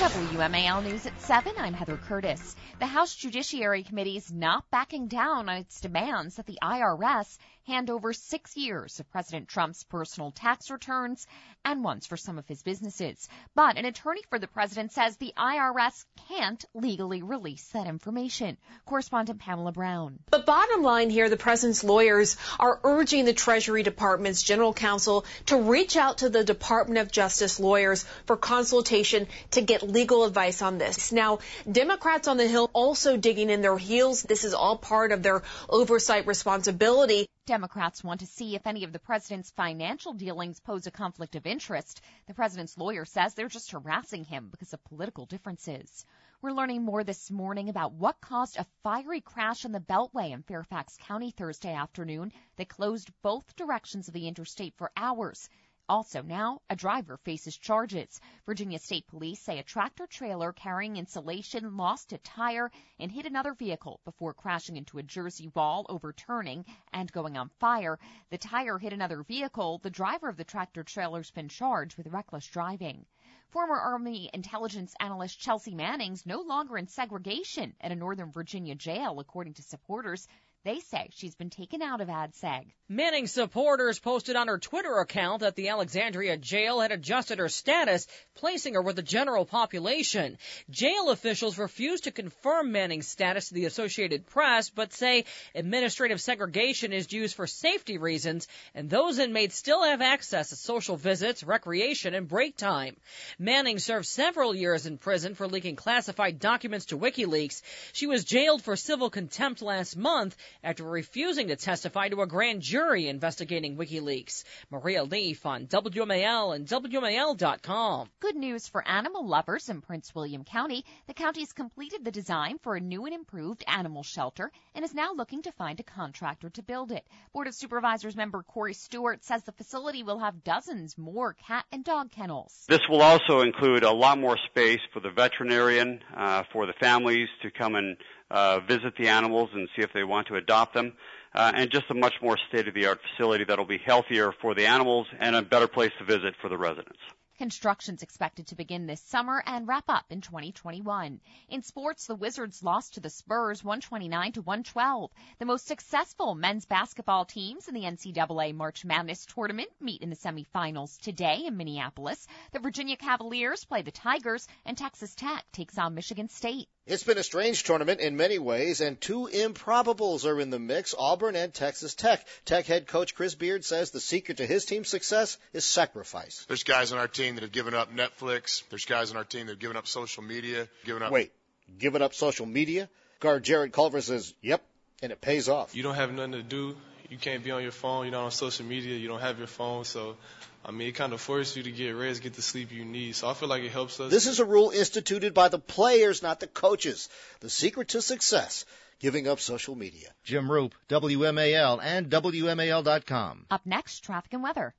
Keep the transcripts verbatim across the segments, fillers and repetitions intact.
W M A L News at seven, I'm Heather Curtis. The House Judiciary Committee is not backing down on its demands that the I R S hand over six years of President Trump's personal tax returns and ones for some of his businesses. But an attorney for the president says the I R S can't legally release that information. Correspondent Pamela Brown. But bottom line here, the president's lawyers are urging the Treasury Department's general counsel to reach out to the Department of Justice lawyers for consultation to get legal advice on this. Now, Democrats on the Hill also digging in their heels. This is all part of their oversight responsibility. Democrats want to see if any of the president's financial dealings pose a conflict of interest. The president's lawyer says they're just harassing him because of political differences. We're learning more this morning about what caused a fiery crash on the Beltway in Fairfax County Thursday afternoon that closed both directions of the interstate for hours. Also now, a driver faces charges. Virginia State Police say a tractor-trailer carrying insulation lost a tire and hit another vehicle before crashing into a Jersey wall, overturning and going on fire. The tire hit another vehicle. The driver of the tractor-trailer's been charged with reckless driving. Former Army intelligence analyst Chelsea Manning's no longer in segregation at a Northern Virginia jail, according to supporters. They say she's been taken out of AdSeg. Manning's supporters posted on her Twitter account that the Alexandria jail had adjusted her status, placing her with the general population. Jail officials refused to confirm Manning's status to the Associated Press, but say administrative segregation is used for safety reasons, and those inmates still have access to social visits, recreation, and break time. Manning served several years in prison for leaking classified documents to WikiLeaks. She was jailed for civil contempt last month after refusing to testify to a grand jury investigating WikiLeaks. Maria Leaf on W M A L and W M A L dot com. Good news for animal lovers in Prince William County. The county's completed the design for a new and improved animal shelter and is now looking to find a contractor to build it. Board of Supervisors member Corey Stewart says the facility will have dozens more cat and dog kennels. This will also include a lot more space for the veterinarian, uh, for the families to come and Uh, visit the animals and see if they want to adopt them, uh, and just a much more state-of-the-art facility that will be healthier for the animals and a better place to visit for the residents. Construction's expected to begin this summer and wrap up in twenty twenty-one. In sports, the Wizards lost to the Spurs one twenty-nine to one twelve. The most successful men's basketball teams in the N C double A March Madness tournament meet in the semifinals today in Minneapolis. The Virginia Cavaliers play the Tigers, and Texas Tech takes on Michigan State. It's been a strange tournament in many ways, and two improbables are in the mix, Auburn and Texas Tech. Tech head coach Chris Beard says the secret to his team's success is sacrifice. There's guys on our team that have given up Netflix. There's guys on our team that have given up social media. Given up. Wait, given up social media? Guard Jared Culver says, yep, and it pays off. You don't have nothing to do. You can't be on your phone. You're not on social media. You don't have your phone, so I mean, it kind of forces you to get rest, get the sleep you need. So I feel like it helps us. This is a rule instituted by the players, not the coaches. The secret to success, giving up social media. Jim Roop, W M A L and W M A L dot com. Up next, traffic and weather.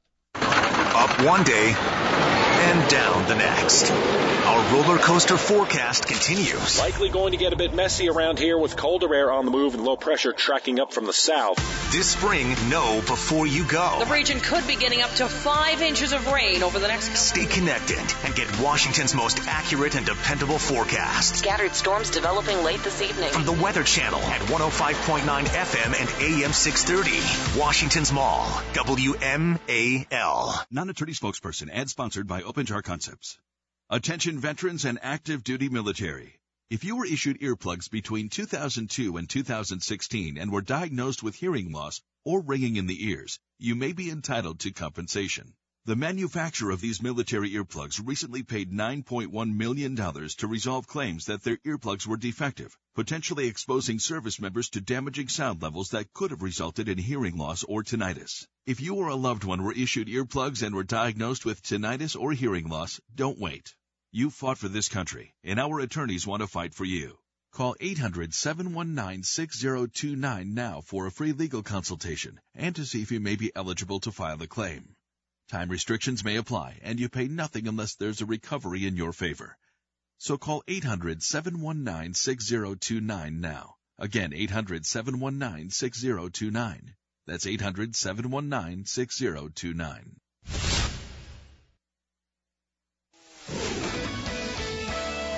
Up one day and down the next. Our roller coaster forecast continues. Likely going to get a bit messy around here with colder air on the move and low pressure tracking up from the south. This spring, know before you go. The region could be getting up to five inches of rain over the next... Stay connected and get Washington's most accurate and dependable forecast. Scattered storms developing late this evening. From the Weather Channel at one oh five point nine F M and A M six thirty. Washington's Mall, W M A L. Non-attorney spokesperson, ad sponsored by Open Jar Concepts. Attention veterans and active duty military. If you were issued earplugs between two thousand two and two thousand sixteen and were diagnosed with hearing loss or ringing in the ears, you may be entitled to compensation. The manufacturer of these military earplugs recently paid nine point one million dollars to resolve claims that their earplugs were defective, potentially exposing service members to damaging sound levels that could have resulted in hearing loss or tinnitus. If you or a loved one were issued earplugs and were diagnosed with tinnitus or hearing loss, don't wait. You fought for this country, and our attorneys want to fight for you. Call eight hundred, seven one nine, six oh two nine now for a free legal consultation and to see if you may be eligible to file a claim. Time restrictions may apply, and you pay nothing unless there's a recovery in your favor. So call eight hundred, seven one nine, six oh two nine now. Again, eight hundred, seven one nine, six oh two nine. That's eight hundred, seven one nine, six oh two nine.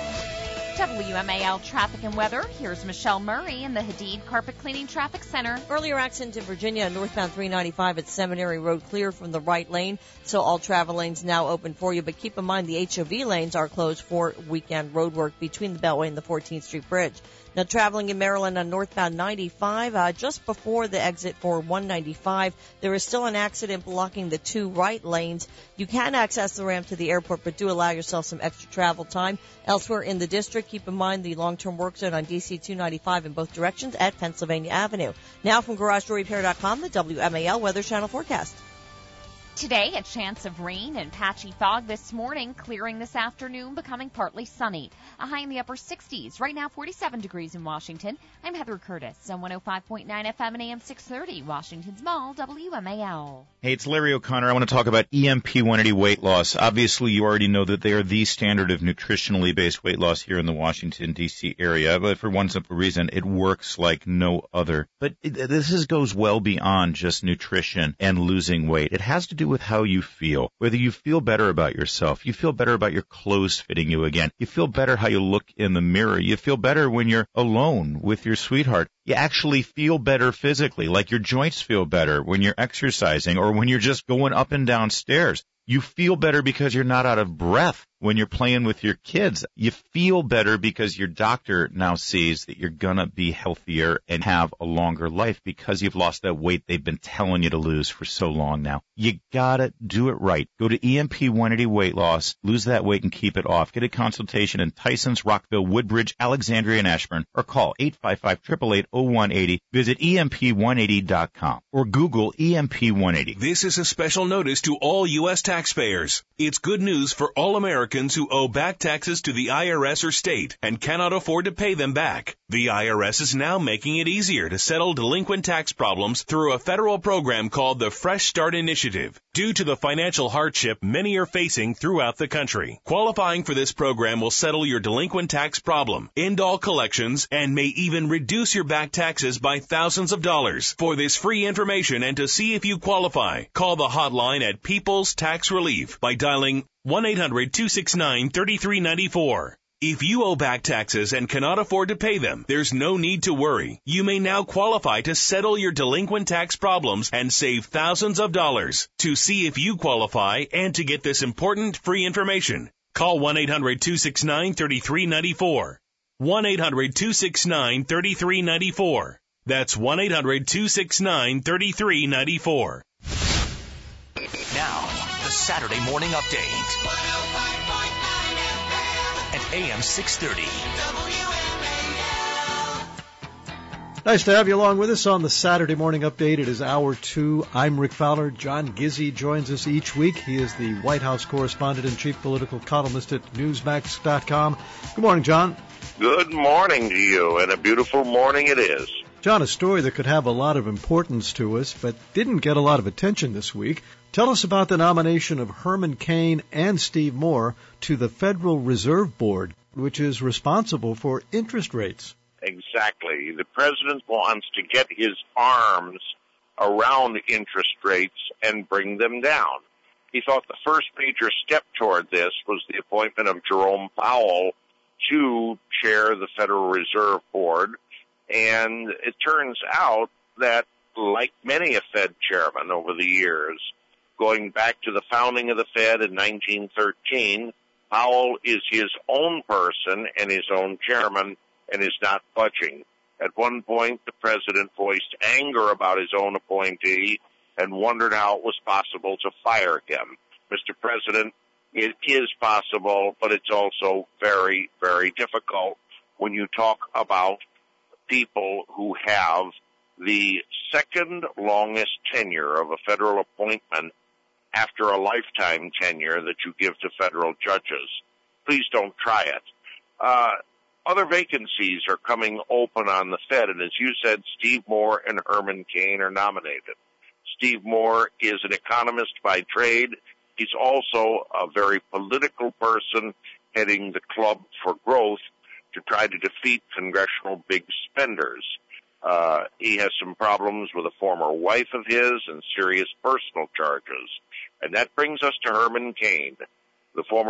W M A L traffic and weather. Here's Michelle Murray in the Hadid Carpet Cleaning Traffic Center. Earlier accident in Virginia, northbound three ninety-five at Seminary Road clear from the right lane, so all travel lanes now open for you. But keep in mind the H O V lanes are closed for weekend road work between the Beltway and the fourteenth Street Bridge. Now, traveling in Maryland on northbound ninety-five, uh, just before the exit for one ninety-five, there is still an accident blocking the two right lanes. You can access the ramp to the airport, but do allow yourself some extra travel time. Elsewhere in the district, keep in mind the long-term work zone on D C two ninety-five in both directions at Pennsylvania Avenue. Now from Garage Door Repair dot com, the W M A L Weather Channel forecast. Today, a chance of rain and patchy fog this morning, clearing this afternoon, becoming partly sunny. A high in the upper sixties. Right now, forty-seven degrees in Washington. I'm Heather Curtis on one oh five point nine F M and A M six thirty, Washington's Mall, W M A L. Hey, it's Larry O'Connor. I want to talk about E M P one eighty weight loss. Obviously, you already know that they are the standard of nutritionally based weight loss here in the Washington, D C area. But for one simple reason, it works like no other. But it, this is, goes well beyond just nutrition and losing weight. It has to do with how you feel. Whether you feel better about yourself, you feel better about your clothes fitting you again, you feel better how you look in the mirror, you feel better when you're alone with your sweetheart. You actually feel better physically, like your joints feel better when you're exercising or when you're just going up and down stairs. You feel better because you're not out of breath when you're playing with your kids. You feel better because your doctor now sees that you're going to be healthier and have a longer life because you've lost that weight they've been telling you to lose for so long now. You got to do it right. Go to E M P one eighty Weight Loss, lose that weight and keep it off. Get a consultation in Tysons, Rockville, Woodbridge, Alexandria, and Ashburn, or call eight five five, eight eight eight, oh one eight oh. Visit E M P one eighty dot com or Google E M P one eighty. This is a special notice to all U S taxpayers. It's good news for all Americans who owe back taxes to the I R S or state and cannot afford to pay them back. The I R S is now making it easier to settle delinquent tax problems through a federal program called the Fresh Start Initiative. Due to the financial hardship many are facing throughout the country, qualifying for this program will settle your delinquent tax problem, end all collections, and may even reduce your back taxes by thousands of dollars. For this free information and to see if you qualify, call the hotline at People's Tax Relief by dialing one eight hundred, two six nine, three three nine four. If you owe back taxes and cannot afford to pay them, there's no need to worry. You may now qualify to settle your delinquent tax problems and save thousands of dollars. To see if you qualify and to get this important free information, call one eight hundred, two six nine, three three nine four. one eight hundred, two six nine, three three nine four. That's one eight hundred, two six nine, three three nine four. Now, the Saturday Morning Update at A M six thirty. Nice to have you along with us on the Saturday Morning Update. It is hour two. I'm Rick Fowler. John Gizzi joins us each week. He is the White House correspondent and chief political columnist at Newsmax dot com. Good morning, John. Good morning to you, and a beautiful morning it is. John, a story that could have a lot of importance to us, but didn't get a lot of attention this week. Tell us about the nomination of Herman Cain and Steve Moore to the Federal Reserve Board, which is responsible for interest rates. Exactly. The president wants to get his arms around interest rates and bring them down. He thought the first major step toward this was the appointment of Jerome Powell to chair the Federal Reserve Board. And it turns out that, like many a Fed chairman over the years, going back to the founding of the Fed in nineteen thirteen, Powell is his own person and his own chairman and is not budging. At one point, the president voiced anger about his own appointee and wondered how it was possible to fire him. Mister President, it is possible, but it's also very, very difficult when you talk about people who have the second longest tenure of a federal appointment after a lifetime tenure that you give to federal judges. Please don't try it. Uh, other vacancies are coming open on the Fed, and as you said, Steve Moore and Herman Cain are nominated. Steve Moore is an economist by trade. He's also a very political person heading the Club for Growth to try to defeat congressional big spenders. Uh, he has some problems with a former wife of his and serious personal charges. And that brings us to Herman Cain, the former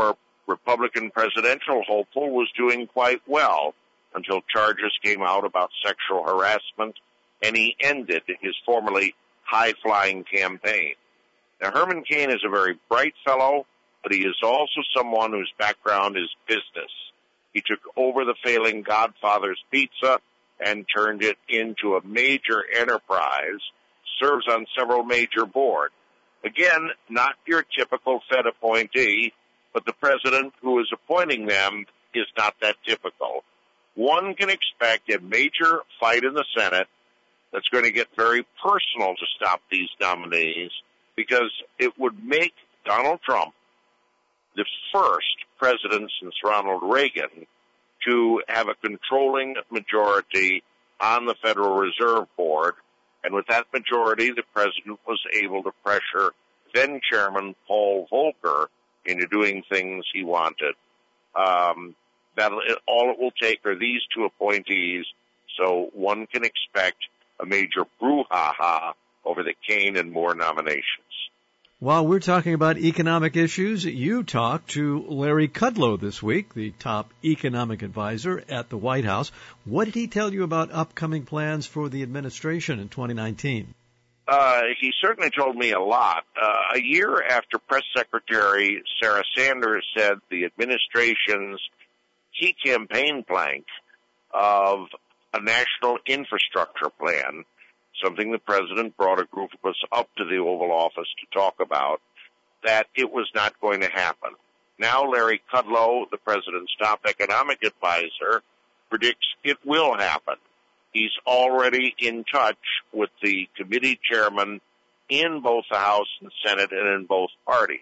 Republican presidential hopeful, was doing quite well until charges came out about sexual harassment, and he ended his formerly high-flying campaign. Now, Herman Cain is a very bright fellow, but he is also someone whose background is business. He took over the failing Godfather's Pizza and turned it into a major enterprise, serves on several major boards. Again, not your typical Fed appointee, but the president who is appointing them is not that typical. One can expect a major fight in the Senate that's going to get very personal to stop these nominees, because it would make Donald Trump the first president since Ronald Reagan to have a controlling majority on the Federal Reserve Board. And with that majority, the president was able to pressure then Chairman Paul Volcker into doing things he wanted. Um, that all it will take are these two appointees, so one can expect a major brouhaha over the Cain and Moore nominations. While we're talking about economic issues, you talked to Larry Kudlow this week, the top economic advisor at the White House. What did he tell you about upcoming plans for the administration in twenty nineteen? Uh, he certainly told me a lot. Uh, a year after Press Secretary Sarah Sanders said the administration's key campaign plank of a national infrastructure plan, something the president brought a group of us up to the Oval Office to talk about, that it was not going to happen. Now Larry Kudlow, the president's top economic advisor, predicts it will happen. He's already in touch with the committee chairman in both the House and Senate and in both parties.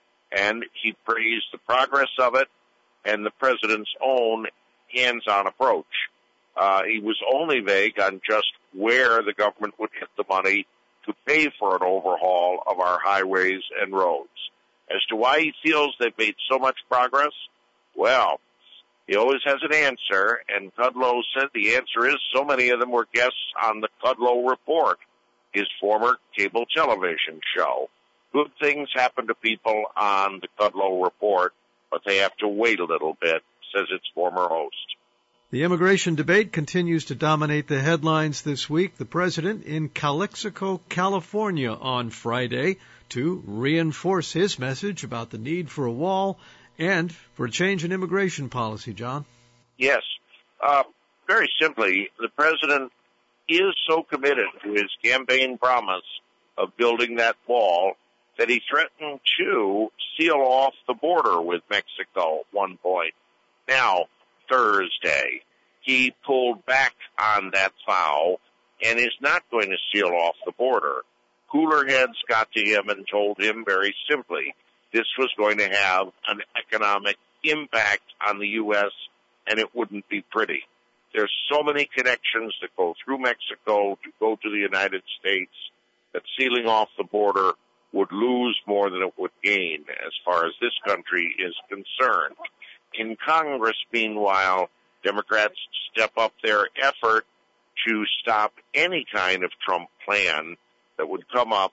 And he praised the progress of it and the president's own hands-on approach. Uh, he was only vague on just where the government would get the money to pay for an overhaul of our highways and roads. As to why he feels they've made so much progress, well, he always has an answer, and Kudlow said the answer is so many of them were guests on the Kudlow Report, his former cable television show. Good things happen to people on the Kudlow Report, but they have to wait a little bit, says its former host. The immigration debate continues to dominate the headlines this week. The president in Calexico, California on Friday to reinforce his message about the need for a wall and for a change in immigration policy, John. Yes. Uh, very simply, the president is so committed to his campaign promise of building that wall that he threatened to seal off the border with Mexico at one point. Now, Thursday, he pulled back on that vow and is not going to seal off the border. Cooler heads got to him and told him very simply this was going to have an economic impact on the U S and it wouldn't be pretty. There's so many connections that go through Mexico to go to the United States that sealing off the border would lose more than it would gain as far as this country is concerned. In Congress, meanwhile, Democrats step up their effort to stop any kind of Trump plan that would come up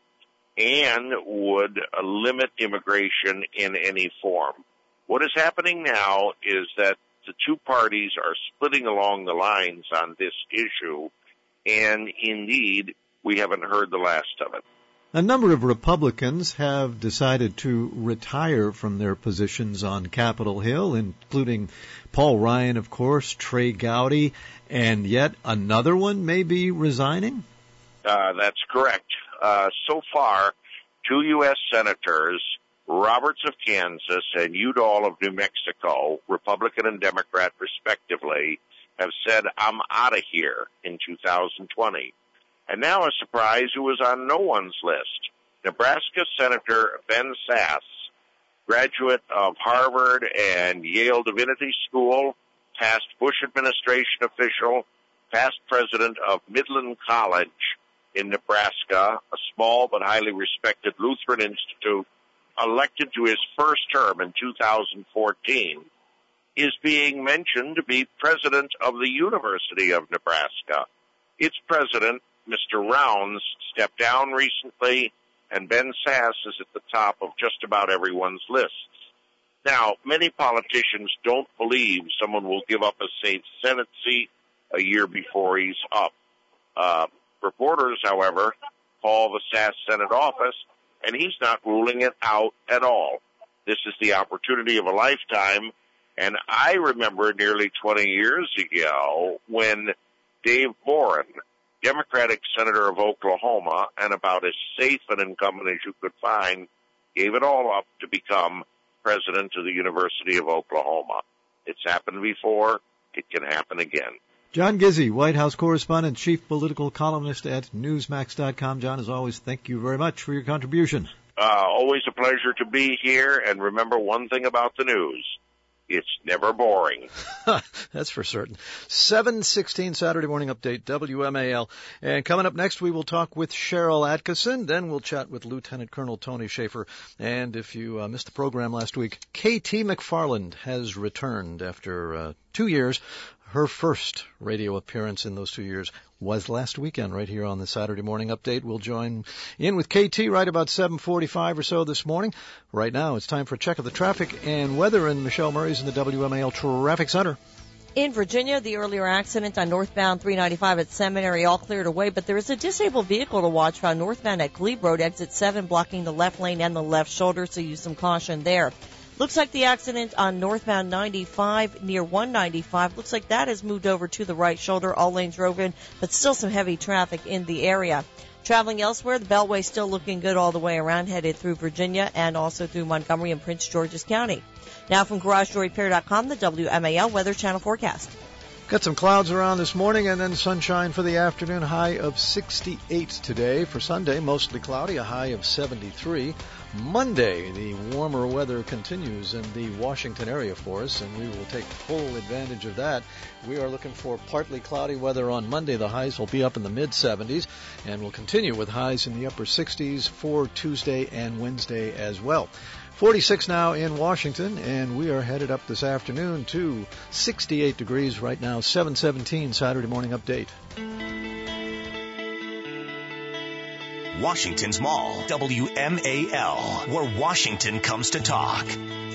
and would uh, limit immigration in any form. What is happening now is that the two parties are splitting along the lines on this issue, and indeed, we haven't heard the last of it. A number of Republicans have decided to retire from their positions on Capitol Hill, including Paul Ryan, of course, Trey Gowdy, and yet another one may be resigning? Uh, that's correct. Uh, so far, two U S senators, Roberts of Kansas and Udall of New Mexico, Republican and Democrat respectively, have said, I'm out of here in two thousand twenty. And now a surprise who was on no one's list. Nebraska Senator Ben Sasse, graduate of Harvard and Yale Divinity School, past Bush administration official, past president of Midland College in Nebraska, a small but highly respected Lutheran institute, elected to his first term in two thousand fourteen, is being mentioned to be president of the University of Nebraska. Its president, Mister Rounds, stepped down recently, and Ben Sasse is at the top of just about everyone's lists. Now, many politicians don't believe someone will give up a safe Senate seat a year before he's up. Uh, reporters, however, call the Sass Senate office, and he's not ruling it out at all. This is the opportunity of a lifetime, and I remember nearly twenty years ago when Dave Boren, Democratic Senator of Oklahoma, and about as safe an incumbent as you could find, gave it all up to become president of the University of Oklahoma. It's happened before. It can happen again. John Gizzi, White House correspondent, chief political columnist at Newsmax dot com. John, as always, thank you very much for your contribution. Uh, always a pleasure to be here, and remember one thing about the news. It's never boring. That's for certain. seven sixteen Saturday Morning Update, W M A L. And coming up next, we will talk with Cheryl Atkinson. Then we'll chat with Lieutenant Colonel Tony Schaefer. And if you uh, missed the program last week, K T McFarland has returned after uh, two years. Her first radio appearance in those two years was last weekend right here on the Saturday Morning Update. We'll join in with K T right about seven forty-five or so this morning. Right now, it's time for a check of the traffic and weather, and Michelle Murray's in the W M A L Traffic Center. In Virginia, the earlier accident on northbound three ninety-five at Seminary all cleared away, but there is a disabled vehicle to watch found northbound at Glebe Road, exit seven, blocking the left lane and the left shoulder, so use some caution there. Looks like the accident on northbound ninety-five near one ninety-five. Looks like that has moved over to the right shoulder. All lanes are open, but still some heavy traffic in the area. Traveling elsewhere, the Beltway still looking good all the way around, headed through Virginia and also through Montgomery and Prince George's County. Now from Garage Door Repair dot com, the W M A L Weather Channel forecast. Got some clouds around this morning and then sunshine for the afternoon, high of sixty-eight today. For Sunday, mostly cloudy, a high of seventy-three. Monday, the warmer weather continues in the Washington area for us, and we will take full advantage of that. We are looking for partly cloudy weather on Monday. The highs will be up in the mid-seventies, and we'll continue with highs in the upper sixties for Tuesday and Wednesday as well. forty-six now in Washington, and we are headed up this afternoon to sixty-eight degrees right now, seven seventeen Saturday Morning Update. Washington's Mall, W M A L, where Washington comes to talk.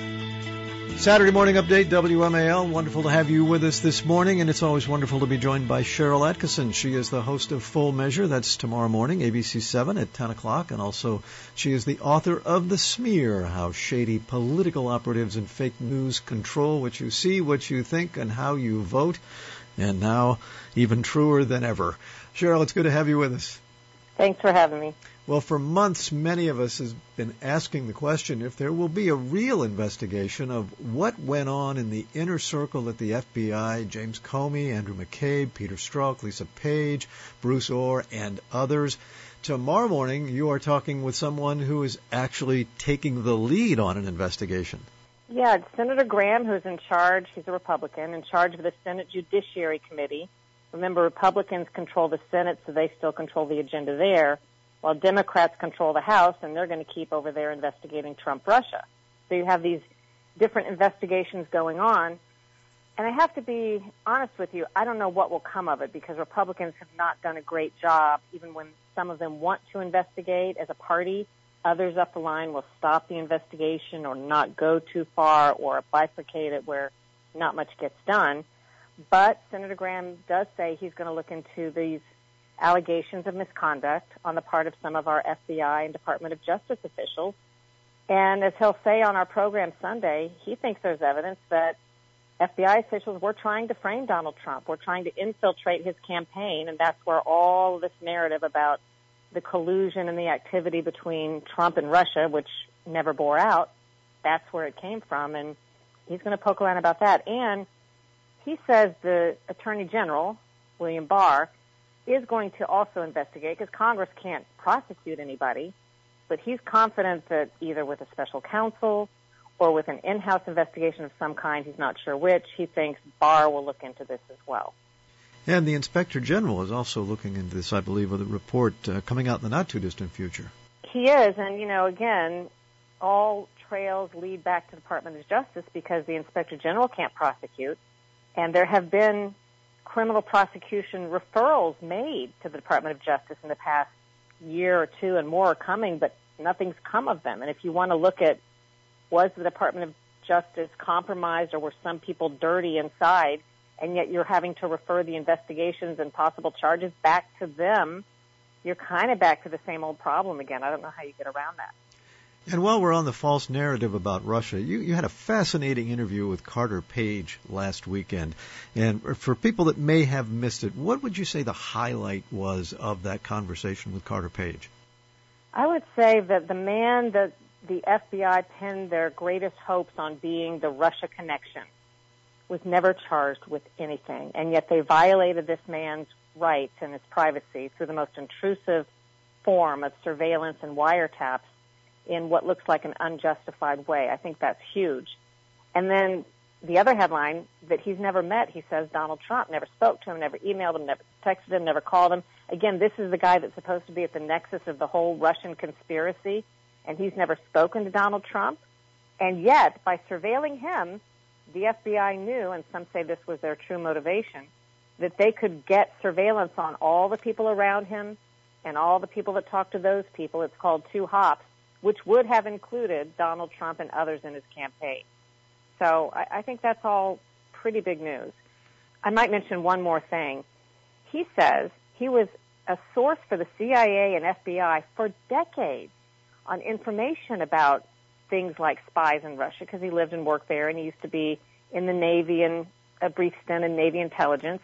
Saturday Morning Update, W M A L. Wonderful to have you with us this morning, and it's always wonderful to be joined by Cheryl Atkinson. She is the host of Full Measure. That's tomorrow morning, A B C seven at ten o'clock, and also she is the author of The Smear, How Shady Political Operatives and Fake News Control What You See, What You Think, and How You Vote. And now, even truer than ever. Cheryl, it's good to have you with us. Thanks for having me. Well, for months, many of us have been asking the question if there will be a real investigation of what went on in the inner circle at the F B I, James Comey, Andrew McCabe, Peter Strzok, Lisa Page, Bruce Orr, and others. Tomorrow morning, you are talking with someone who is actually taking the lead on an investigation. Yeah, it's Senator Graham, who's in charge. He's a Republican, in charge of the Senate Judiciary Committee. Remember, Republicans control the Senate, so they still control the agenda there, while Democrats control the House, and they're going to keep over there investigating Trump-Russia. So you have these different investigations going on. And I have to be honest with you, I don't know what will come of it, because Republicans have not done a great job, even when some of them want to investigate as a party. Others up the line will stop the investigation or not go too far or bifurcate it where not much gets done. But Senator Graham does say he's going to look into these allegations of misconduct on the part of some of our F B I and Department of Justice officials. And as he'll say on our program Sunday, he thinks there's evidence that F B I officials were trying to frame Donald Trump, were trying to infiltrate his campaign, and that's where all this narrative about the collusion and the activity between Trump and Russia, which never bore out, that's where it came from. And he's going to poke around about that. And he says the Attorney General, William Barr, is going to also investigate, because Congress can't prosecute anybody, but he's confident that either with a special counsel or with an in-house investigation of some kind, he's not sure which, he thinks Barr will look into this as well. And the Inspector General is also looking into this, I believe, with a report uh, coming out in the not-too-distant future. He is, and, you know, again, all trails lead back to the Department of Justice because the Inspector General can't prosecute. And there have been criminal prosecution referrals made to the Department of Justice in the past year or two, and more are coming, but nothing's come of them. And if you want to look at, was the Department of just as compromised, or were some people dirty inside, and yet you're having to refer the investigations and possible charges back to them, you're kind of back to the same old problem again. I don't know how you get around that. And while we're on the false narrative about Russia, you, you had a fascinating interview with Carter Page last weekend. And for people that may have missed it, what would you say the highlight was of that conversation with Carter Page? I would say that the man that the F B I pinned their greatest hopes on being the Russia connection was never charged with anything. And yet they violated this man's rights and his privacy through the most intrusive form of surveillance and wiretaps in what looks like an unjustified way. I think that's huge. And then the other headline, that he's never met, he says Donald Trump, never spoke to him, never emailed him, never texted him, never called him. Again, this is the guy that's supposed to be at the nexus of the whole Russian conspiracy, and he's never spoken to Donald Trump. And yet, by surveilling him, the F B I knew, and some say this was their true motivation, that they could get surveillance on all the people around him and all the people that talk to those people. It's called two hops, which would have included Donald Trump and others in his campaign. So I, I think that's all pretty big news. I might mention one more thing. He says he was a source for the C I A and F B I for decades on information about things like spies in Russia, because he lived and worked there, and he used to be in the Navy and a brief stint in Navy intelligence.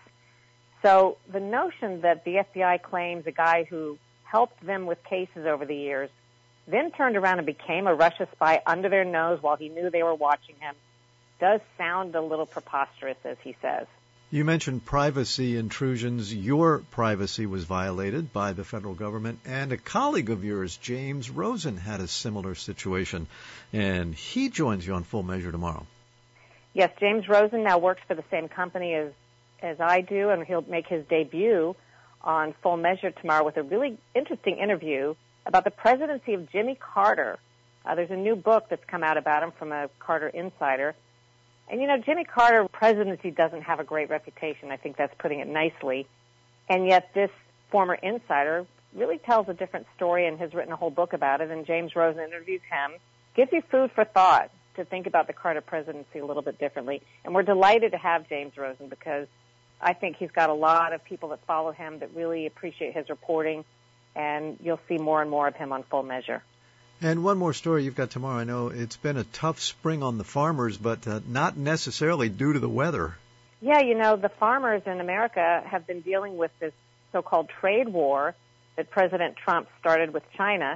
So the notion that the F B I claims a guy who helped them with cases over the years, then turned around and became a Russia spy under their nose while he knew they were watching him, does sound a little preposterous, as he says. You mentioned privacy intrusions. Your privacy was violated by the federal government, and a colleague of yours, James Rosen, had a similar situation, and he joins you on Full Measure tomorrow. Yes, James Rosen now works for the same company as, as I do, and he'll make his debut on Full Measure tomorrow with a really interesting interview about the presidency of Jimmy Carter. Uh, there's a new book that's come out about him from a Carter insider. And, you know, Jimmy Carter's presidency doesn't have a great reputation. I think that's putting it nicely. And yet this former insider really tells a different story and has written a whole book about it. And James Rosen interviews him, gives you food for thought to think about the Carter presidency a little bit differently. And we're delighted to have James Rosen, because I think he's got a lot of people that follow him that really appreciate his reporting. And you'll see more and more of him on Full Measure. And one more story you've got tomorrow. I know it's been a tough spring on the farmers, but uh, not necessarily due to the weather. Yeah, you know, the farmers in America have been dealing with this so-called trade war that President Trump started with China.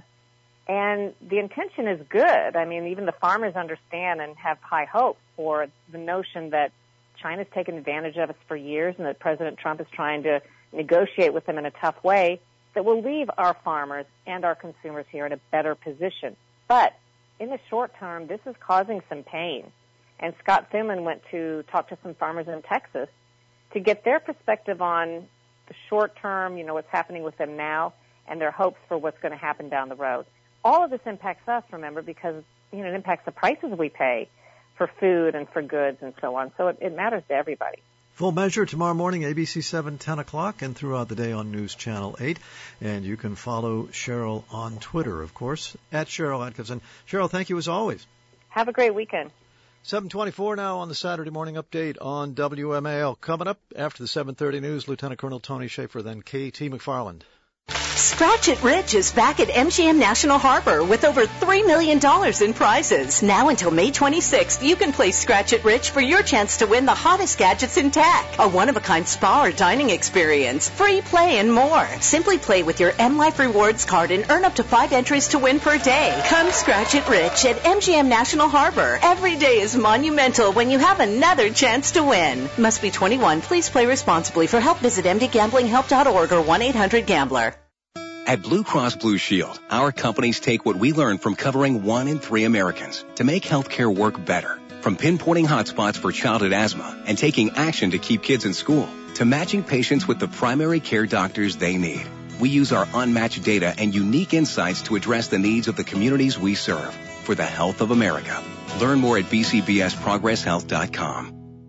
And the intention is good. I mean, even the farmers understand and have high hopes for the notion that China's taken advantage of us for years and that President Trump is trying to negotiate with them in a tough way that will leave our farmers and our consumers here in a better position. But in the short term, this is causing some pain. And Scott Thuman went to talk to some farmers in Texas to get their perspective on the short term, you know, what's happening with them now, and their hopes for what's going to happen down the road. All of this impacts us, remember, because, you know, it impacts the prices we pay for food and for goods and so on. So it, it matters to everybody. Full Measure tomorrow morning, A B C seven, ten o'clock, and throughout the day on News Channel eight. And you can follow Cheryl on Twitter, of course, at Cheryl Atkinson. Cheryl, thank you as always. Have a great weekend. seven twenty-four now on the Saturday morning update on W M A L. Coming up after the seven thirty news, Lieutenant Colonel Tony Schaefer, then K T McFarland. Scratch It Rich is back at M G M National Harbor with over three million dollars in prizes. Now until May twenty-sixth, you can play Scratch It Rich for your chance to win the hottest gadgets in tech, a one-of-a-kind spa or dining experience, free play, and more. Simply play with your M Life Rewards card and earn up to five entries to win per day. Come Scratch It Rich at M G M National Harbor. Every day is monumental when you have another chance to win. Must be twenty-one. Please play responsibly. For help, visit m d gambling help dot org or one eight hundred gambler. At Blue Cross Blue Shield, our companies take what we learned from covering one in three Americans to make healthcare work better. From pinpointing hotspots for childhood asthma and taking action to keep kids in school, to matching patients with the primary care doctors they need. We use our unmatched data and unique insights to address the needs of the communities we serve for the health of America. Learn more at b c b s progress health dot com.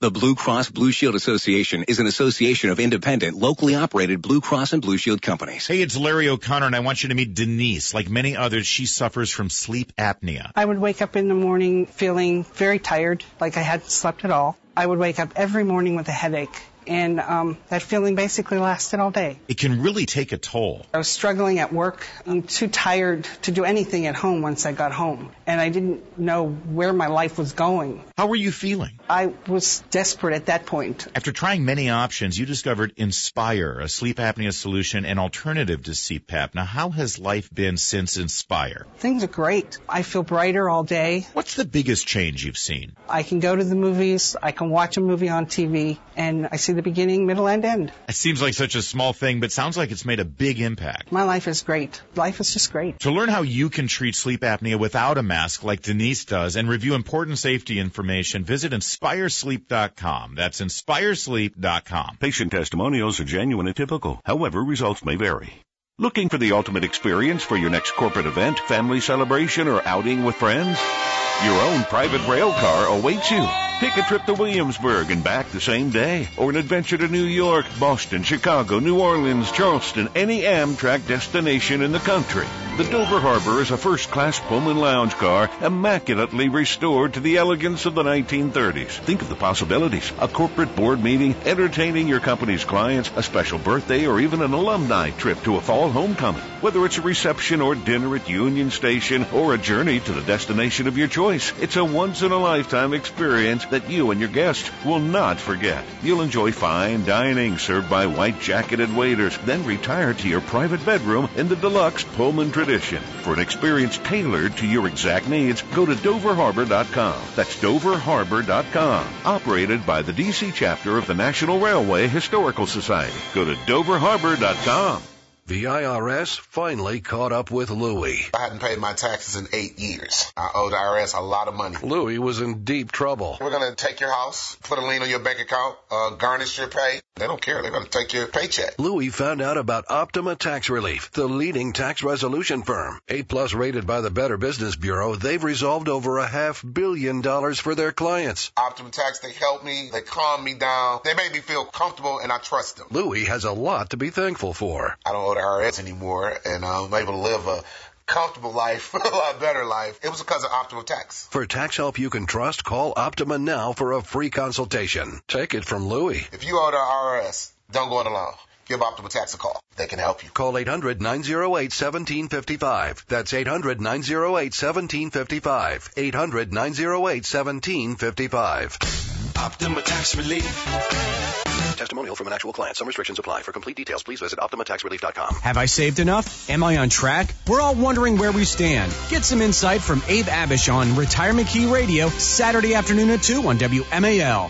The Blue Cross Blue Shield Association is an association of independent, locally operated Blue Cross and Blue Shield companies. Hey, it's Larry O'Connor, and I want you to meet Denise. Like many others, she suffers from sleep apnea. I would wake up in the morning feeling very tired, like I hadn't slept at all. I would wake up every morning with a headache. And um, that feeling basically lasted all day. It can really take a toll. I was struggling at work. I'm too tired to do anything at home once I got home. And I didn't know where my life was going. How were you feeling? I was desperate at that point. After trying many options, you discovered Inspire, a sleep apnea solution and alternative to C PAP. Now, how has life been since Inspire? Things are great. I feel brighter all day. What's the biggest change you've seen? I can go to the movies. I can watch a movie on T V. And I see the beginning, middle, and end. It seems like such a small thing, but sounds like it's made a big impact. My life is great. Life is just great. To learn how you can treat sleep apnea without a mask like Denise does and review important safety information, visit inspire sleep dot com. That's inspire sleep dot com. Patient testimonials are genuine and typical. However, results may vary. Looking for the ultimate experience for your next corporate event, family celebration, or outing with friends? Your own private rail car awaits you. Take a trip to Williamsburg and back the same day, or an adventure to New York, Boston, Chicago, New Orleans, Charleston, any Amtrak destination in the country. The Dover Harbor is a first-class Pullman lounge car, immaculately restored to the elegance of the nineteen thirties. Think of the possibilities. A corporate board meeting, entertaining your company's clients, a special birthday, or even an alumni trip to a fall homecoming. Whether it's a reception or dinner at Union Station or a journey to the destination of your choice, it's a once-in-a-lifetime experience that you and your guests will not forget. You'll enjoy fine dining served by white-jacketed waiters, then retire to your private bedroom in the deluxe Pullman tradition. For an experience tailored to your exact needs, go to dover harbor dot com. That's dover harbor dot com. Operated by the D C chapter of the National Railway Historical Society. Go to dover harbor dot com. The I R S finally caught up with Louie. I hadn't paid my taxes in eight years. I owed the I R S a lot of money. Louie was in deep trouble. We're going to take your house, put a lien on your bank account, uh, garnish your pay. They don't care. They're going to take your paycheck. Louie found out about Optima Tax Relief, the leading tax resolution firm. A-plus rated by the Better Business Bureau, they've resolved over a half billion dollars for their clients. Optima Tax, they helped me. They calmed me down. They made me feel comfortable, and I trust them. Louie has a lot to be thankful for. I don't owe the I R S anymore, and I'm able to live a comfortable life, a lot better life. It was because of Optima Tax. For tax help you can trust, call Optima now for a free consultation. Take it from Louie. If you owe the I R S, don't go it alone. Give Optima Tax a call. They can help you. Call eight hundred nine oh eight one seven five five. That's eight hundred nine oh eight one seven five five. eight hundred nine oh eight one seven five five. Optima Tax Relief. Testimonial from an actual client. Some restrictions apply. For complete details, please visit optima tax relief dot com. Have I saved enough? Am I on track? We're all wondering where we stand. Get some insight from Abe Abish on Retirement Key Radio, Saturday afternoon at two on W M A L.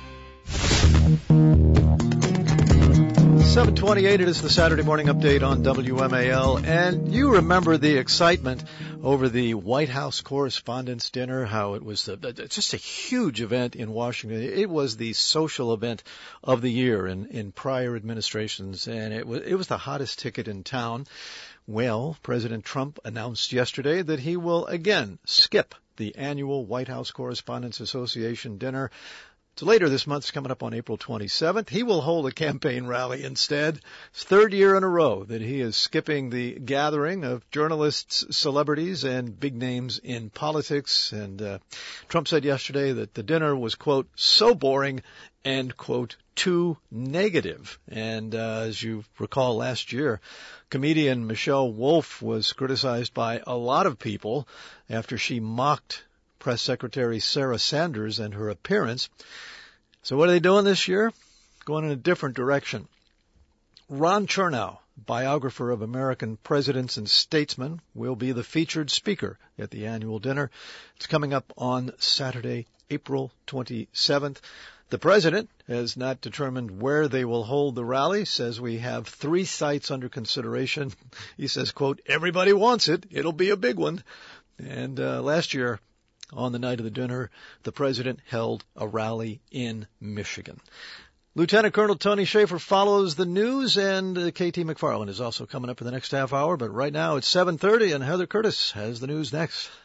seven twenty-eight, it is the Saturday morning update on W M A L, and you remember the excitement over the White House Correspondents' Dinner, how it was a, just a huge event in Washington. It was the social event of the year in, in prior administrations, and it was, it was the hottest ticket in town. Well, President Trump announced yesterday that he will again skip the annual White House Correspondents' Association dinner. So later this month, coming up on April twenty-seventh, he will hold a campaign rally instead. It's third year in a row that he is skipping the gathering of journalists, celebrities, and big names in politics. And uh, Trump said yesterday that the dinner was, quote, so boring and, quote, too negative. And uh, as you recall last year, comedian Michelle Wolf was criticized by a lot of people after she mocked Press Secretary Sarah Sanders and her appearance. So what are they doing this year? Going in a different direction. Ron Chernow, biographer of American presidents and statesmen, will be the featured speaker at the annual dinner. It's coming up on Saturday, April twenty-seventh. The president has not determined where they will hold the rally, says we have three sites under consideration. He says, quote, everybody wants it. It'll be a big one. And uh, last year, on the night of the dinner, the president held a rally in Michigan. Lieutenant Colonel Tony Shaffer follows the news, and uh, K T McFarland is also coming up for the next half hour. But right now it's seven thirty, and Heather Curtis has the news next.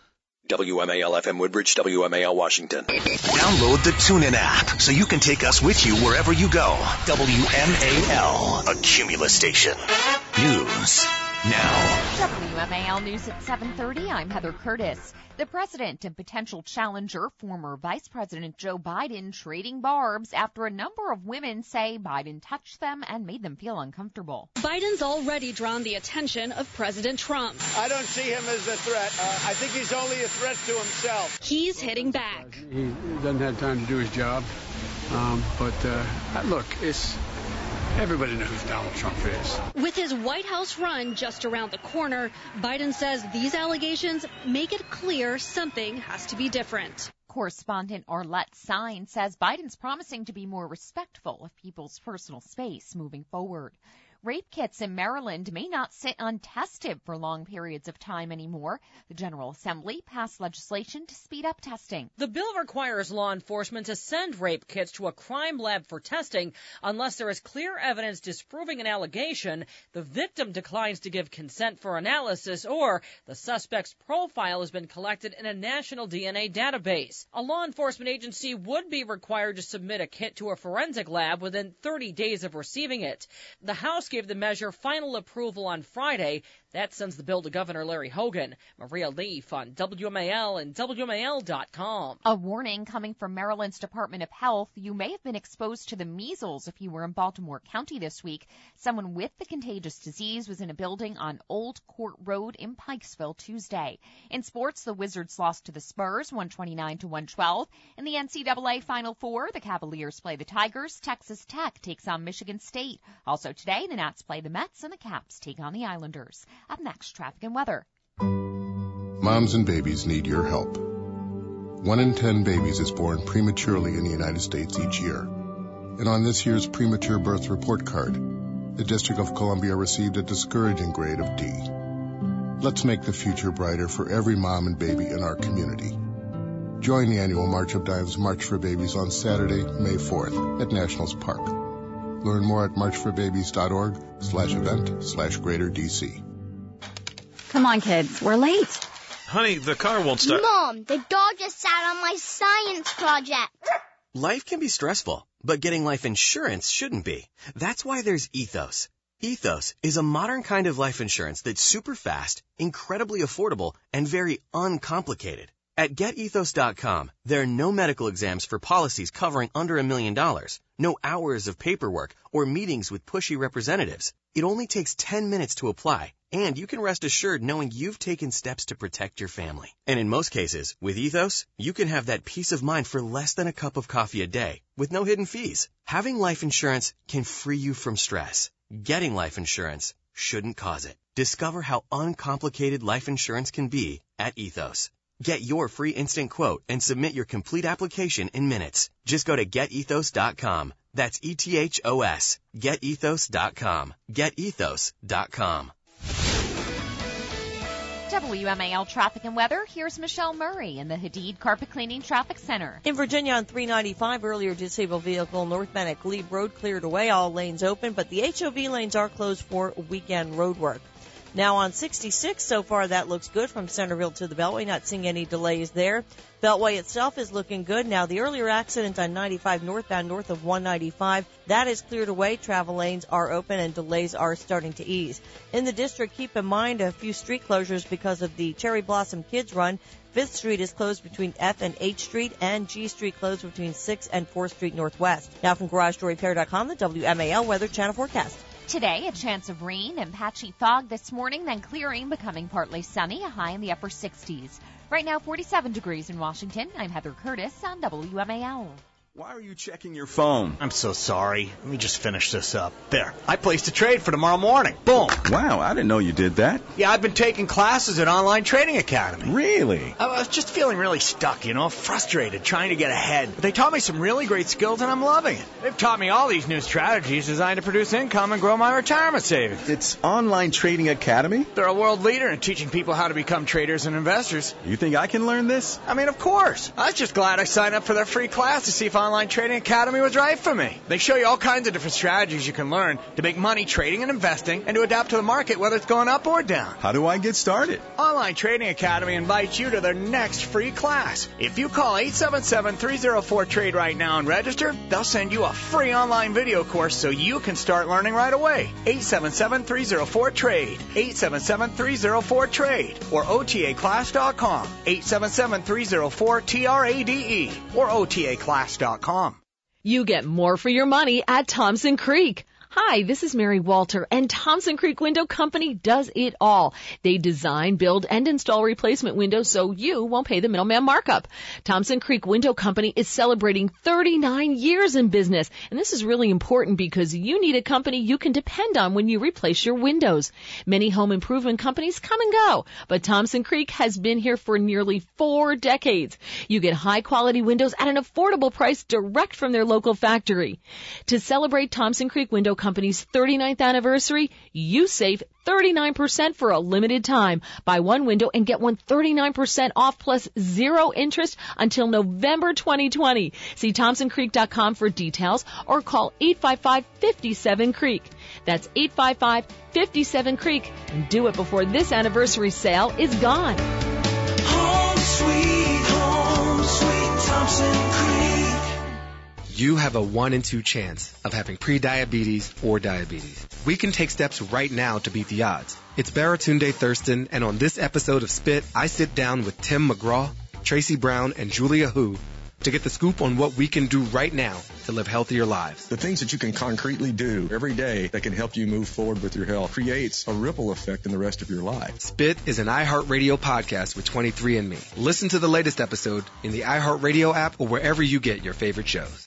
W M A L F M Woodbridge, W M A L Washington. Download the TuneIn app so you can take us with you wherever you go. W M A L, a Cumulus station. News now. W M A L News at seven thirty. I'm Heather Curtis. The president and potential challenger, former Vice President Joe Biden, trading barbs after a number of women say Biden touched them and made them feel uncomfortable. Biden's already drawn the attention of President Trump. I don't see him as a threat. Uh, I think he's only a threat to himself. He's hitting back. He doesn't have time to do his job. Um, but, uh, look, it's... Everybody knows who Donald Trump is. With his White House run just around the corner, Biden says these allegations make it clear something has to be different. Correspondent Arlette Sine says Biden's promising to be more respectful of people's personal space moving forward. Rape kits in Maryland may not sit untested for long periods of time anymore. The General Assembly passed legislation to speed up testing. The bill requires law enforcement to send rape kits to a crime lab for testing unless there is clear evidence disproving an allegation, the victim declines to give consent for analysis, or the suspect's profile has been collected in a national D N A database. A law enforcement agency would be required to submit a kit to a forensic lab within thirty days of receiving it. The House gave the measure final approval on Friday. That sends the bill to Governor Larry Hogan. Maria Leaf on W M A L and W M A L dot com. A warning coming from Maryland's Department of Health. You may have been exposed to the measles if you were in Baltimore County this week. Someone with the contagious disease was in a building on Old Court Road in Pikesville Tuesday. In sports, the Wizards lost to the Spurs one twenty-nine to one twelve. In the N C double A Final Four, the Cavaliers play the Tigers. Texas Tech takes on Michigan State. Also today, the Nats play the Mets and the Caps take on the Islanders. Up next, traffic and weather. Moms and babies need your help. One in ten babies is born prematurely in the United States each year. And on this year's premature birth report card, the District of Columbia received a discouraging grade of D. Let's make the future brighter for every mom and baby in our community. Join the annual March of Dimes March for Babies on Saturday, May fourth at Nationals Park. Learn more at marchforbabies.org slash event slash greater DC. Come on, kids. We're late. Honey, the car won't start. Mom, the dog just sat on my science project. Life can be stressful, but getting life insurance shouldn't be. That's why there's Ethos. Ethos is a modern kind of life insurance that's super fast, incredibly affordable, and very uncomplicated. At get ethos dot com, there are no medical exams for policies covering under a million dollars, no hours of paperwork or meetings with pushy representatives. It only takes ten minutes to apply, and you can rest assured knowing you've taken steps to protect your family. And in most cases, with Ethos, you can have that peace of mind for less than a cup of coffee a day with no hidden fees. Having life insurance can free you from stress. Getting life insurance shouldn't cause it. Discover how uncomplicated life insurance can be at Ethos. Get your free instant quote and submit your complete application in minutes. Just go to get ethos dot com. That's E T H O S. get ethos dot com. get ethos dot com. W M A L traffic and weather. Here's Michelle Murray in the Hadid Carpet Cleaning Traffic Center. In Virginia on three ninety-five, earlier disabled vehicle northbound at Glebe Road cleared away, all lanes open, but the H O V lanes are closed for weekend road work. Now on sixty-six, so far that looks good from Centerville to the Beltway, not seeing any delays there. Beltway itself is looking good. Now the earlier accident on ninety-five northbound north of one ninety-five, that is cleared away. Travel lanes are open and delays are starting to ease. In the district, keep in mind a few street closures because of the Cherry Blossom Kids Run. Fifth Street is closed between F and H Street, and G Street closed between sixth and fourth Street Northwest. Now from Garage Door Repair dot com, the W M A L Weather Channel forecast. Today, a chance of rain and patchy fog this morning, then clearing, becoming partly sunny, a high in the upper sixties. Right now, forty-seven degrees in Washington. I'm Heather Curtis on W M A L. Why are you checking your phone? I'm so sorry. Let me just finish this up. There. I placed a trade for tomorrow morning. Boom. Wow, I didn't know you did that. Yeah, I've been taking classes at Online Trading Academy. Really? I was just feeling really stuck, you know, frustrated, trying to get ahead. But they taught me some really great skills, and I'm loving it. They've taught me all these new strategies designed to produce income and grow my retirement savings. It's Online Trading Academy? They're a world leader in teaching people how to become traders and investors. You think I can learn this? I mean, of course. I was just glad I signed up for their free class to see if Online Online Trading Academy was right for me. They show you all kinds of different strategies you can learn to make money trading and investing and to adapt to the market whether it's going up or down. How do I get started? Online Trading Academy invites you to their next free class. If you call eight seven seven, three oh four, trade right now and register, they'll send you a free online video course so you can start learning right away. eight seven seven, three oh four, trade. eight seven seven, three oh four, trade. Or O T A class dot com. eight seven seven, three oh four, trade. Or O T A class dot com. You get more for your money at Thompson Creek. Hi, this is Mary Walter, and Thompson Creek Window Company does it all. They design, build, and install replacement windows so you won't pay the middleman markup. Thompson Creek Window Company is celebrating thirty-nine years in business, and this is really important because you need a company you can depend on when you replace your windows. Many home improvement companies come and go, but Thompson Creek has been here for nearly four decades. You get high-quality windows at an affordable price direct from their local factory. To celebrate Thompson Creek Window Company's thirty-ninth anniversary, you save thirty-nine percent for a limited time. Buy one window and get one thirty-nine percent off plus zero interest until November twenty twenty. See thompson creek dot com for details or call eight five five, five seven, creek. That's eight five five, five seven, creek. And do it before this anniversary sale is gone. Home sweet home, sweet Thompson Creek. You have a one in two chance of having prediabetes or diabetes. We can take steps right now to beat the odds. It's Baratunde Thurston, and on this episode of Spit, I sit down with Tim McGraw, Tracy Brown, and Julia Hu to get the scoop on what we can do right now to live healthier lives. The things that you can concretely do every day that can help you move forward with your health creates a ripple effect in the rest of your life. Spit is an iHeartRadio podcast with twenty-three and me. Listen to the latest episode in the iHeartRadio app or wherever you get your favorite shows.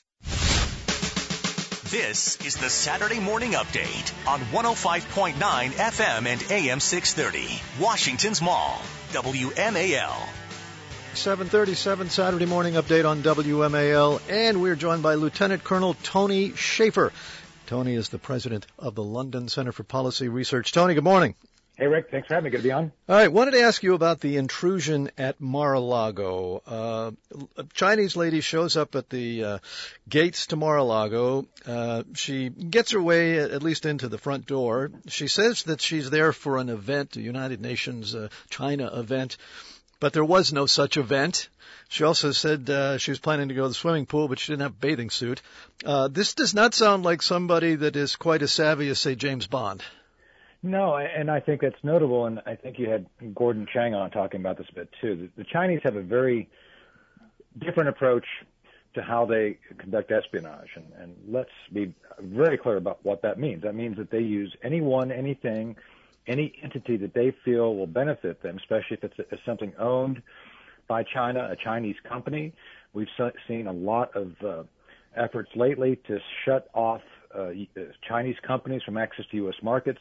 This is the Saturday Morning Update on one oh five point nine F M and A M six thirty, Washington's Mall, W M A L. seven thirty-seven Saturday Morning Update on W M A L, and we're joined by Lieutenant Colonel Tony Shaffer. Tony is the president of the London Center for Policy Research. Tony, good morning. Hey, Rick. Thanks for having me. Good to be on. All right. Wanted to ask you about the intrusion at Mar-a-Lago. Uh, a Chinese lady shows up at the uh, gates to Mar-a-Lago. Uh, she gets her way at least into the front door. She says that she's there for an event, a United Nations uh, China event, but there was no such event. She also said uh, she was planning to go to the swimming pool, but she didn't have a bathing suit. Uh, this does not sound like somebody that is quite as savvy as, say, James Bond. No, and I think that's notable, and I think you had Gordon Chang on talking about this a bit too. The Chinese have a very different approach to how they conduct espionage, and, and let's be very clear about what that means. That means that they use anyone, anything, any entity that they feel will benefit them, especially if it's, it's something owned by China, a Chinese company. We've seen a lot of uh, efforts lately to shut off uh, Chinese companies from access to U S markets.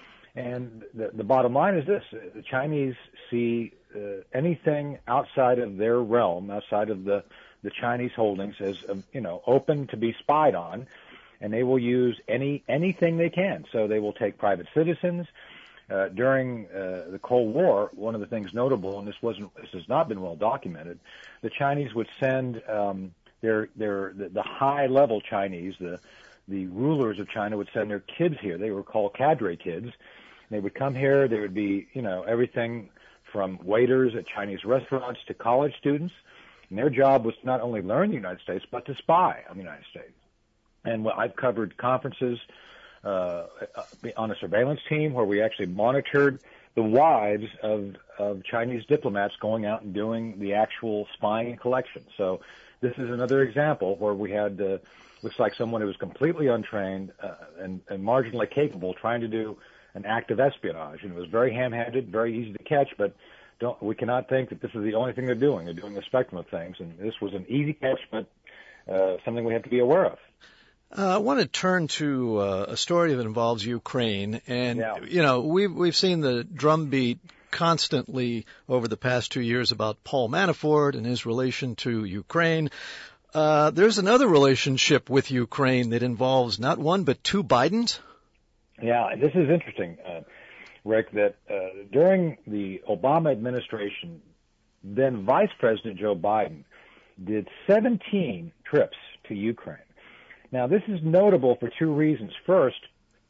And the, the bottom line is this. The Chinese see uh, anything outside of their realm, outside of the, the Chinese holdings as, um, you know, open to be spied on, and they will use any anything they can. So they will take private citizens. Uh, during uh, the Cold War, one of the things notable, and this wasn't, this has not been well documented, the Chinese would send um, their their the, the high-level Chinese, the the rulers of China would send their kids here. They were called cadre kids. They would come here. There would be, you know, everything from waiters at Chinese restaurants to college students. And their job was to not only learn the United States, but to spy on the United States. And I've covered conferences uh, on a surveillance team where we actually monitored the wives of, of Chinese diplomats going out and doing the actual spying and collection. So this is another example where we had, uh, looks like someone who was completely untrained uh, and, and marginally capable trying to do an act of espionage. And it was very ham-handed, very easy to catch, but don't, we cannot think that this is the only thing they're doing. They're doing a spectrum of things, and this was an easy catch, but uh, something we have to be aware of. Uh, I want to turn to uh, a story that involves Ukraine, and yeah. you know we've we've seen the drumbeat constantly over the past two years about Paul Manafort and his relation to Ukraine. Uh, there's another relationship with Ukraine that involves not one but two Bidens. Yeah, this is interesting, uh, Rick. That uh, during the Obama administration, then Vice President Joe Biden did seventeen trips to Ukraine. Now, this is notable for two reasons. First,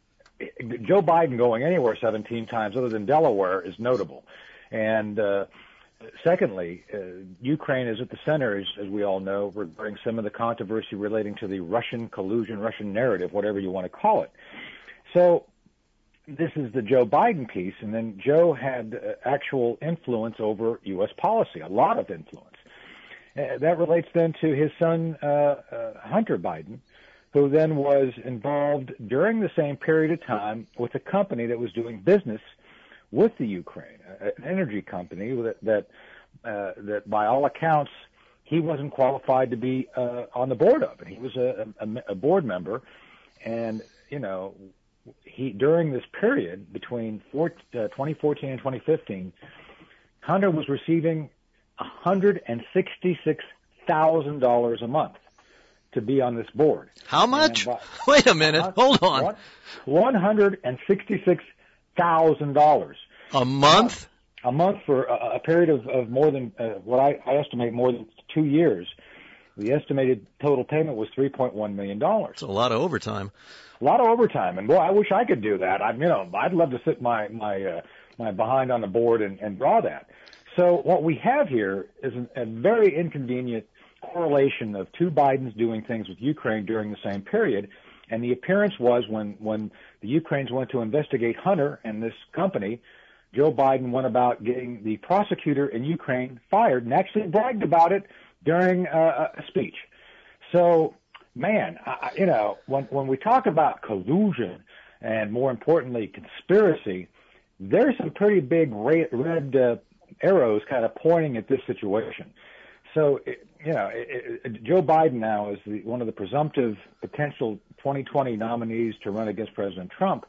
Joe Biden going anywhere seventeen times other than Delaware is notable. And uh, secondly, uh, Ukraine is at the center, as, as we all know, regarding some of the controversy relating to the Russian collusion, Russian narrative, whatever you want to call it. So this is the Joe Biden piece, and then Joe had uh, actual influence over U S policy, a lot of influence. Uh, that relates then to his son, uh, uh, Hunter Biden, who then was involved during the same period of time with a company that was doing business with the Ukraine, an energy company that that, uh, that by all accounts he wasn't qualified to be uh, on the board of, and he was a, a, a board member. And you know, he during this period between four, uh, twenty fourteen and twenty fifteen, Hunter was receiving one hundred sixty-six thousand dollars a month to be on this board. How much? By, Wait a minute. Hold on. One hundred sixty-six thousand dollars a month. A month for a, a period of, of more than uh, what I, I estimate more than two years. The estimated total payment was three point one million dollars. It's a lot of overtime. A lot of overtime, and boy, I wish I could do that. I, you know, I'd love to sit my my uh, my behind on the board and, and draw that. So what we have here is an, a very inconvenient correlation of two Bidens doing things with Ukraine during the same period. And the appearance was when, when the Ukrainians went to investigate Hunter and this company, Joe Biden went about getting the prosecutor in Ukraine fired and actually bragged about it during uh, a speech. So, man, I, you know, when, when we talk about collusion and more importantly conspiracy, there's some pretty big red, red uh, arrows kind of pointing at this situation. So, it, you know, it, it, Joe Biden now is the, one of the presumptive potential twenty twenty nominees to run against President Trump.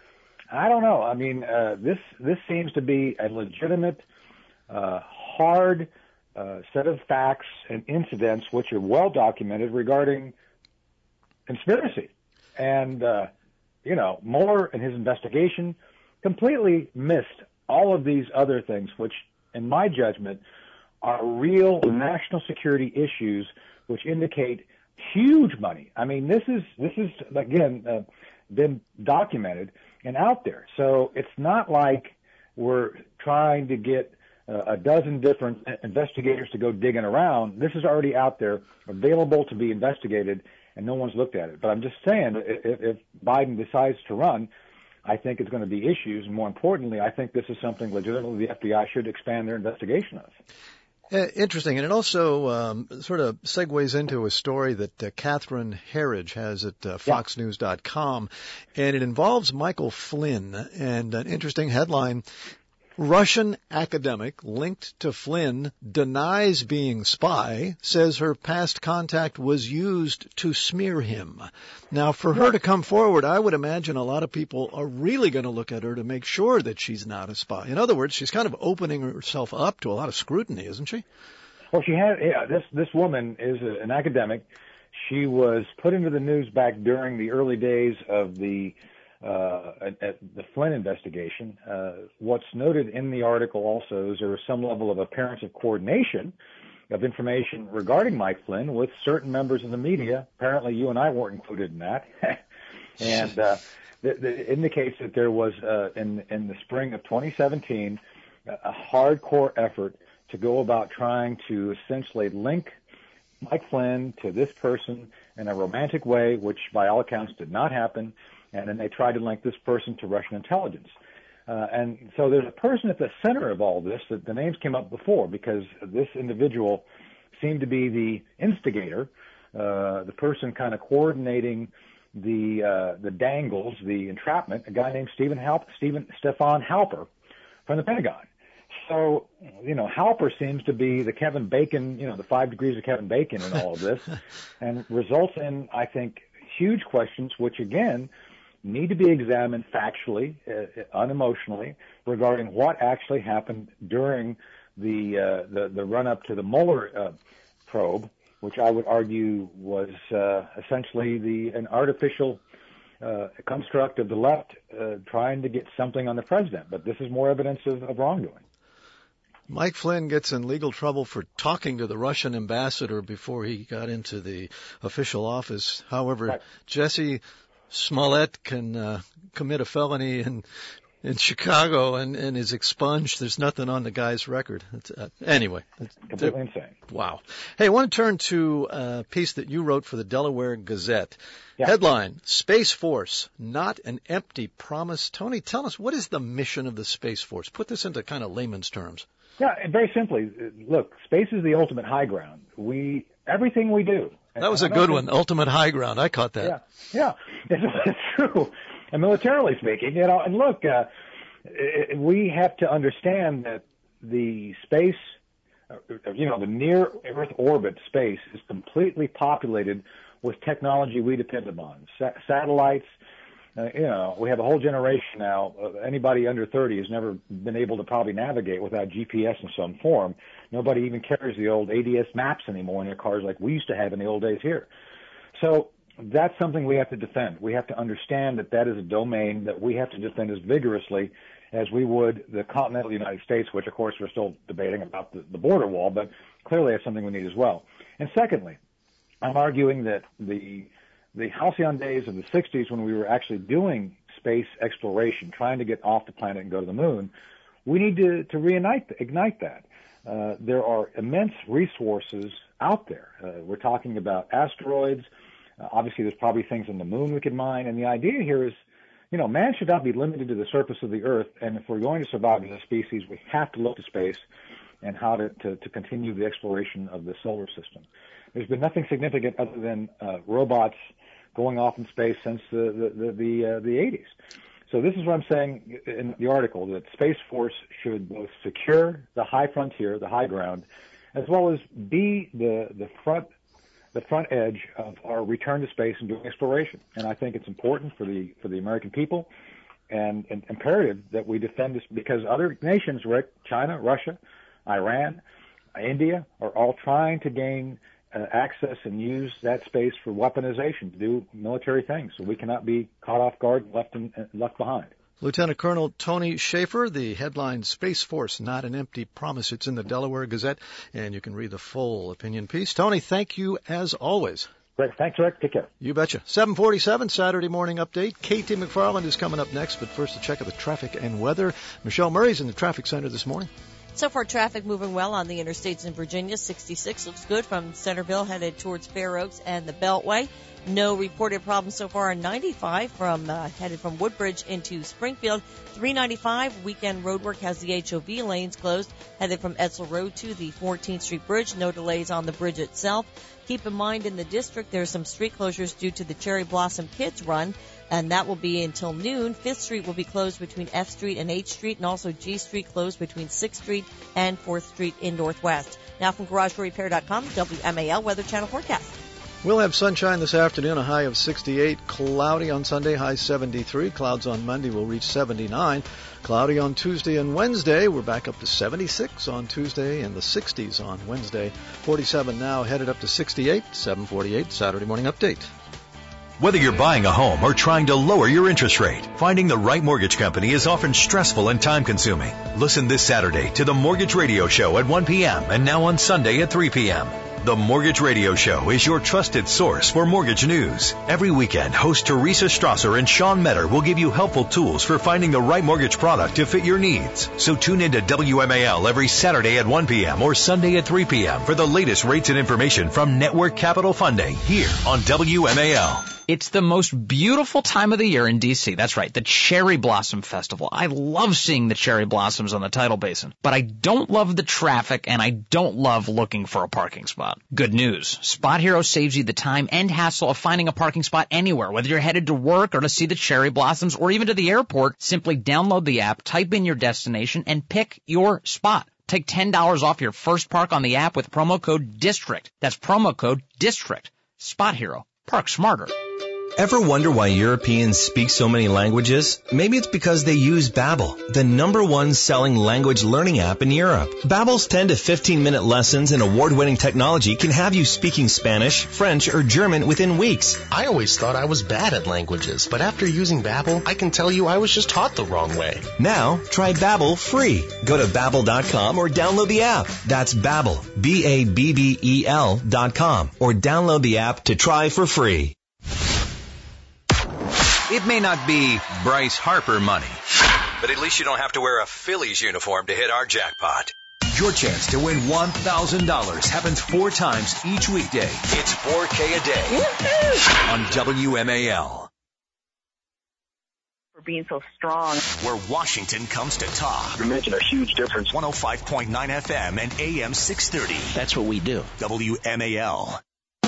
I don't know. I mean, uh, this this seems to be a legitimate, uh, hard uh, set of facts and incidents which are well documented regarding conspiracy. And, uh, you know, Mueller and his investigation completely missed all of these other things, which, in my judgment, are real national security issues which indicate huge money. I mean, this is, this is again, uh, been documented and out there. So it's not like we're trying to get uh, a dozen different investigators to go digging around. This is already out there, available to be investigated, and no one's looked at it. But I'm just saying, if, if Biden decides to run, I think it's going to be issues. And more importantly, I think this is something legitimately the F B I should expand their investigation of. Uh, interesting, and it also um, sort of segues into a story that uh, Catherine Herridge has at uh, fox news dot com, and it involves Michael Flynn, and an interesting headline: Russian academic linked to Flynn denies being spy, says her past contact was used to smear him. Now, for her to come forward, I would imagine a lot of people are really going to look at her to make sure that she's not a spy. In other words, she's kind of opening herself up to a lot of scrutiny, isn't she? Well, she had, yeah, this, this woman is a, an academic. She was put into the news back during the early days of the Uh, at, at the Flynn investigation. Uh, what's noted in the article also is there was some level of appearance of coordination of information regarding Mike Flynn with certain members of the media. Apparently you and I weren't included in that. and uh, th- th- it indicates that there was, uh, in, in the spring of twenty seventeen, a hardcore effort to go about trying to essentially link Mike Flynn to this person in a romantic way, which by all accounts did not happen. And then they tried to link this person to Russian intelligence. Uh, and so there's a person at the center of all this that the names came up before because this individual seemed to be the instigator, uh, the person kind of coordinating the uh, the dangles, the entrapment, a guy named Stephen Halp, Stephen Stefan Halper from the Pentagon. So, you know, Halper seems to be the Kevin Bacon, you know, the five degrees of Kevin Bacon in all of this, and results in, I think, huge questions which, again, need to be examined factually, uh, unemotionally, regarding what actually happened during the uh, the, the run-up to the Mueller uh, probe, which I would argue was uh, essentially the an artificial uh, construct of the left uh, trying to get something on the president. But this is more evidence of, of wrongdoing. Mike Flynn gets in legal trouble for talking to the Russian ambassador before he got into the official office. However, right. Jesse Smollett can uh, commit a felony in in Chicago and, and is expunged. There's nothing on the guy's record. It's, uh, anyway. It's, completely insane. Wow. Hey, I want to turn to a piece that you wrote for the Delaware Gazette. Yeah. Headline, Space Force, not an empty promise. Tony, tell us, what is the mission of the Space Force? Put this into kind of layman's terms. Yeah, and very simply, look, space is the ultimate high ground. We, everything we do. That was a good one, ultimate high ground. I caught that. Yeah, yeah, it's, it's true. And militarily speaking, you know, and look, uh, we have to understand that the space, you know, the near Earth orbit space is completely populated with technology we depend upon. Sa- satellites, uh, you know, we have a whole generation now. Uh, anybody under thirty has never been able to probably navigate without G P S in some form. Nobody even carries the old A D S maps anymore in their cars like we used to have in the old days here. So that's something we have to defend. We have to understand that that is a domain that we have to defend as vigorously as we would the continental United States, which, of course, we're still debating about the, the border wall, but clearly that's something we need as well. And secondly, I'm arguing that the the halcyon days of the sixties, when we were actually doing space exploration, trying to get off the planet and go to the moon, we need to, to reignite ignite that. Uh, there are immense resources out there. Uh, we're talking about asteroids. Uh, obviously, there's probably things on the moon we could mine. And the idea here is, you know, man should not be limited to the surface of the Earth. And if we're going to survive as a species, we have to look to space and how to, to, to continue the exploration of the solar system. There's been nothing significant other than uh, robots going off in space since the the the, the, uh, the eighties. So this is what I'm saying in the article, that Space Force should both secure the high frontier, the high ground, as well as be the the front the front edge of our return to space and doing exploration. And I think it's important for the for the American people and, and imperative that we defend this, because other nations, Rick, China, Russia, Iran, India, are all trying to gain uh, access and use that space for weaponization, to do military things. So we cannot be caught off guard and left, in, left behind. Lieutenant Colonel Tony Shaffer, the headline, Space Force, not an empty promise. It's in the Delaware Gazette, and you can read the full opinion piece. Tony, thank you as always. Great. Thanks, Rick. Take care. You betcha. seven forty-seven, Saturday morning update. Katie McFarland is coming up next, but first a check of the traffic and weather. Michelle Murray's in the traffic center this morning. So far, traffic moving well on the interstates in Virginia. sixty-six looks good from Centerville headed towards Fair Oaks and the Beltway. No reported problems so far on ninety-five from uh, headed from Woodbridge into Springfield. three ninety-five weekend roadwork has the H O V lanes closed headed from Edsel Road to the fourteenth Street Bridge. No delays on the bridge itself. Keep in mind in the district there's some street closures due to the Cherry Blossom Kids Run, and that will be until noon. fifth Street will be closed between F Street and H Street, and also G Street closed between sixth Street and fourth Street in Northwest. Now from Garage Door Repair dot com, W M A L Weather Channel forecast. We'll have sunshine this afternoon, a high of sixty-eight. Cloudy on Sunday, high seventy-three. Clouds on Monday will reach seventy-nine. Cloudy on Tuesday and Wednesday. We're back up to seventy-six on Tuesday and the sixties on Wednesday. forty-seven now, headed up to sixty-eight. seven forty-eight, Saturday morning update. Whether you're buying a home or trying to lower your interest rate, finding the right mortgage company is often stressful and time-consuming. Listen this Saturday to the Mortgage Radio Show at one p.m. and now on Sunday at three p.m. The Mortgage Radio Show is your trusted source for mortgage news. Every weekend, host Teresa Strasser and Sean Metter will give you helpful tools for finding the right mortgage product to fit your needs. So tune in to W M A L every Saturday at one p.m. or Sunday at three p.m. for the latest rates and information from Network Capital Funding here on W M A L. It's the most beautiful time of the year in D C. That's right, the Cherry Blossom Festival. I love seeing the cherry blossoms on the tidal basin, but I don't love the traffic and I don't love looking for a parking spot. Good news. Spot Hero saves you the time and hassle of finding a parking spot anywhere, whether you're headed to work or to see the cherry blossoms or even to the airport. Simply download the app, type in your destination, and pick your spot. Take ten dollars off your first park on the app with promo code DISTRICT. That's promo code DISTRICT. Spot Hero. Park smarter. Ever wonder why Europeans speak so many languages? Maybe it's because they use Babbel, the number one selling language learning app in Europe. Babbel's ten to fifteen minute lessons and award-winning technology can have you speaking Spanish, French, or German within weeks. I always thought I was bad at languages, but after using Babbel, I can tell you I was just taught the wrong way. Now, try Babbel free. Go to Babbel dot com or download the app. That's Babbel, B A B B E L dot com, or download the app to try for free. It may not be Bryce Harper money, but at least you don't have to wear a Phillies uniform to hit our jackpot. Your chance to win one thousand dollars happens four times each weekday. It's four K a day on W M A L. For being so strong. Where Washington comes to talk. You're making a huge difference. one oh five point nine F M and A M six thirty. That's what we do. W M A L.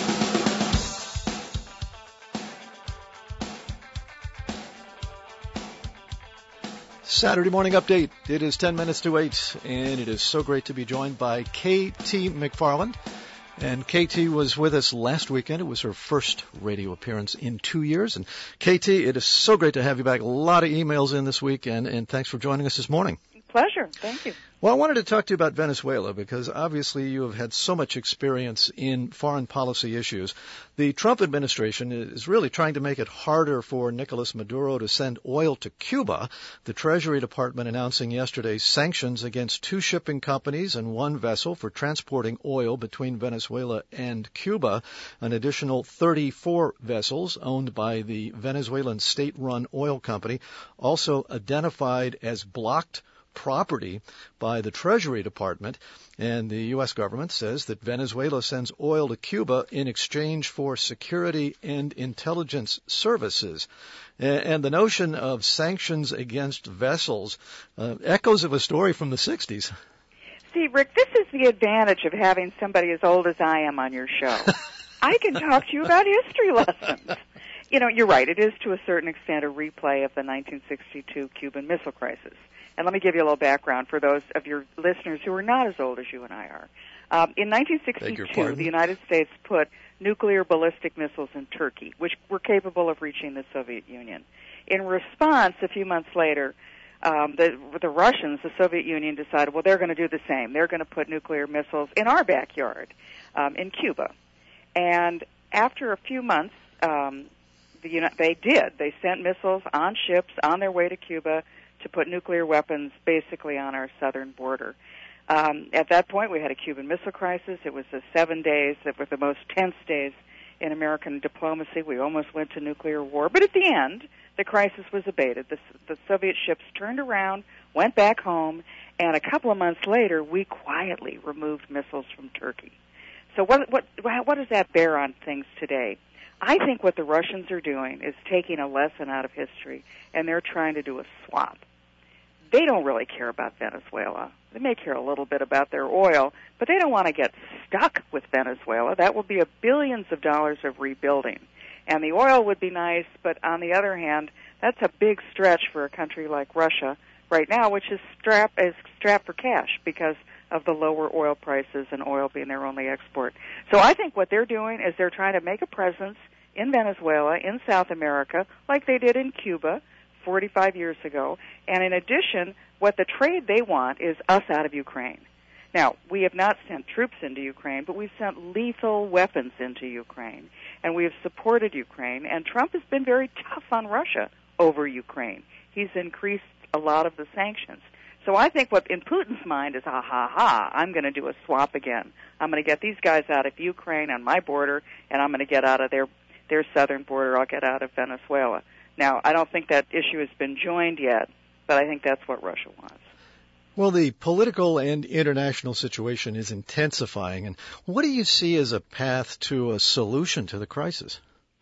Saturday morning update. It is ten minutes to eight, and it is so great to be joined by K T McFarland. And K T was with us last weekend. It was her first radio appearance in two years. And K T, it is so great to have you back. A lot of emails in this week, and, and thanks for joining us this morning. Pleasure. Thank you. Well, I wanted to talk to you about Venezuela because obviously you have had so much experience in foreign policy issues. The Trump administration is really trying to make it harder for Nicolas Maduro to send oil to Cuba. The Treasury Department announcing yesterday sanctions against two shipping companies and one vessel for transporting oil between Venezuela and Cuba. An additional thirty-four vessels owned by the Venezuelan state-run oil company also identified as blocked property by the Treasury Department, and the U S government says that Venezuela sends oil to Cuba in exchange for security and intelligence services. And the notion of sanctions against vessels uh, echoes of a story from the sixties. See, Rick, this is the advantage of having somebody as old as I am on your show. I can talk to you about history lessons. You know, you're right. It is to a certain extent a replay of the nineteen sixty-two Cuban Missile Crisis. And let me give you a little background for those of your listeners who are not as old as you and I are. Um, in nineteen sixty-two, the United States put nuclear ballistic missiles in Turkey, which were capable of reaching the Soviet Union. In response, a few months later, um, the, the Russians, the Soviet Union, decided, well, they're going to do the same. They're going to put nuclear missiles in our backyard, um, in Cuba. And after a few months, um, the, they did. They sent missiles on ships on their way to Cuba to put nuclear weapons basically on our southern border. Um, at that point, we had a Cuban Missile Crisis. It was the seven days that were the most tense days in American diplomacy. We almost went to nuclear war. But at the end, the crisis was abated. The, the Soviet ships turned around, went back home, and a couple of months later, we quietly removed missiles from Turkey. So what, what, what does that bear on things today? I think what the Russians are doing is taking a lesson out of history, and they're trying to do a swap. They don't really care about Venezuela. They may care a little bit about their oil, but they don't want to get stuck with Venezuela. That would be a billions of dollars of rebuilding. And the oil would be nice, but on the other hand, that's a big stretch for a country like Russia right now, which is strapped, is strapped for cash because of the lower oil prices and oil being their only export. So I think what they're doing is they're trying to make a presence in Venezuela, in South America, like they did in Cuba forty-five years ago. And in addition, what the trade they want is us out of Ukraine. Now, we have not sent troops into Ukraine, but we've sent lethal weapons into Ukraine. And we have supported Ukraine. And Trump has been very tough on Russia over Ukraine. He's increased a lot of the sanctions. So I think what in Putin's mind is, ha, ha, ha, I'm going to do a swap again. I'm going to get these guys out of Ukraine on my border, and I'm going to get out of their, their southern border. I'll get out of Venezuela. Now, I don't think that issue has been joined yet, but I think that's what Russia wants. Well, the political and international situation is intensifying. And what do you see as a path to a solution to the crisis?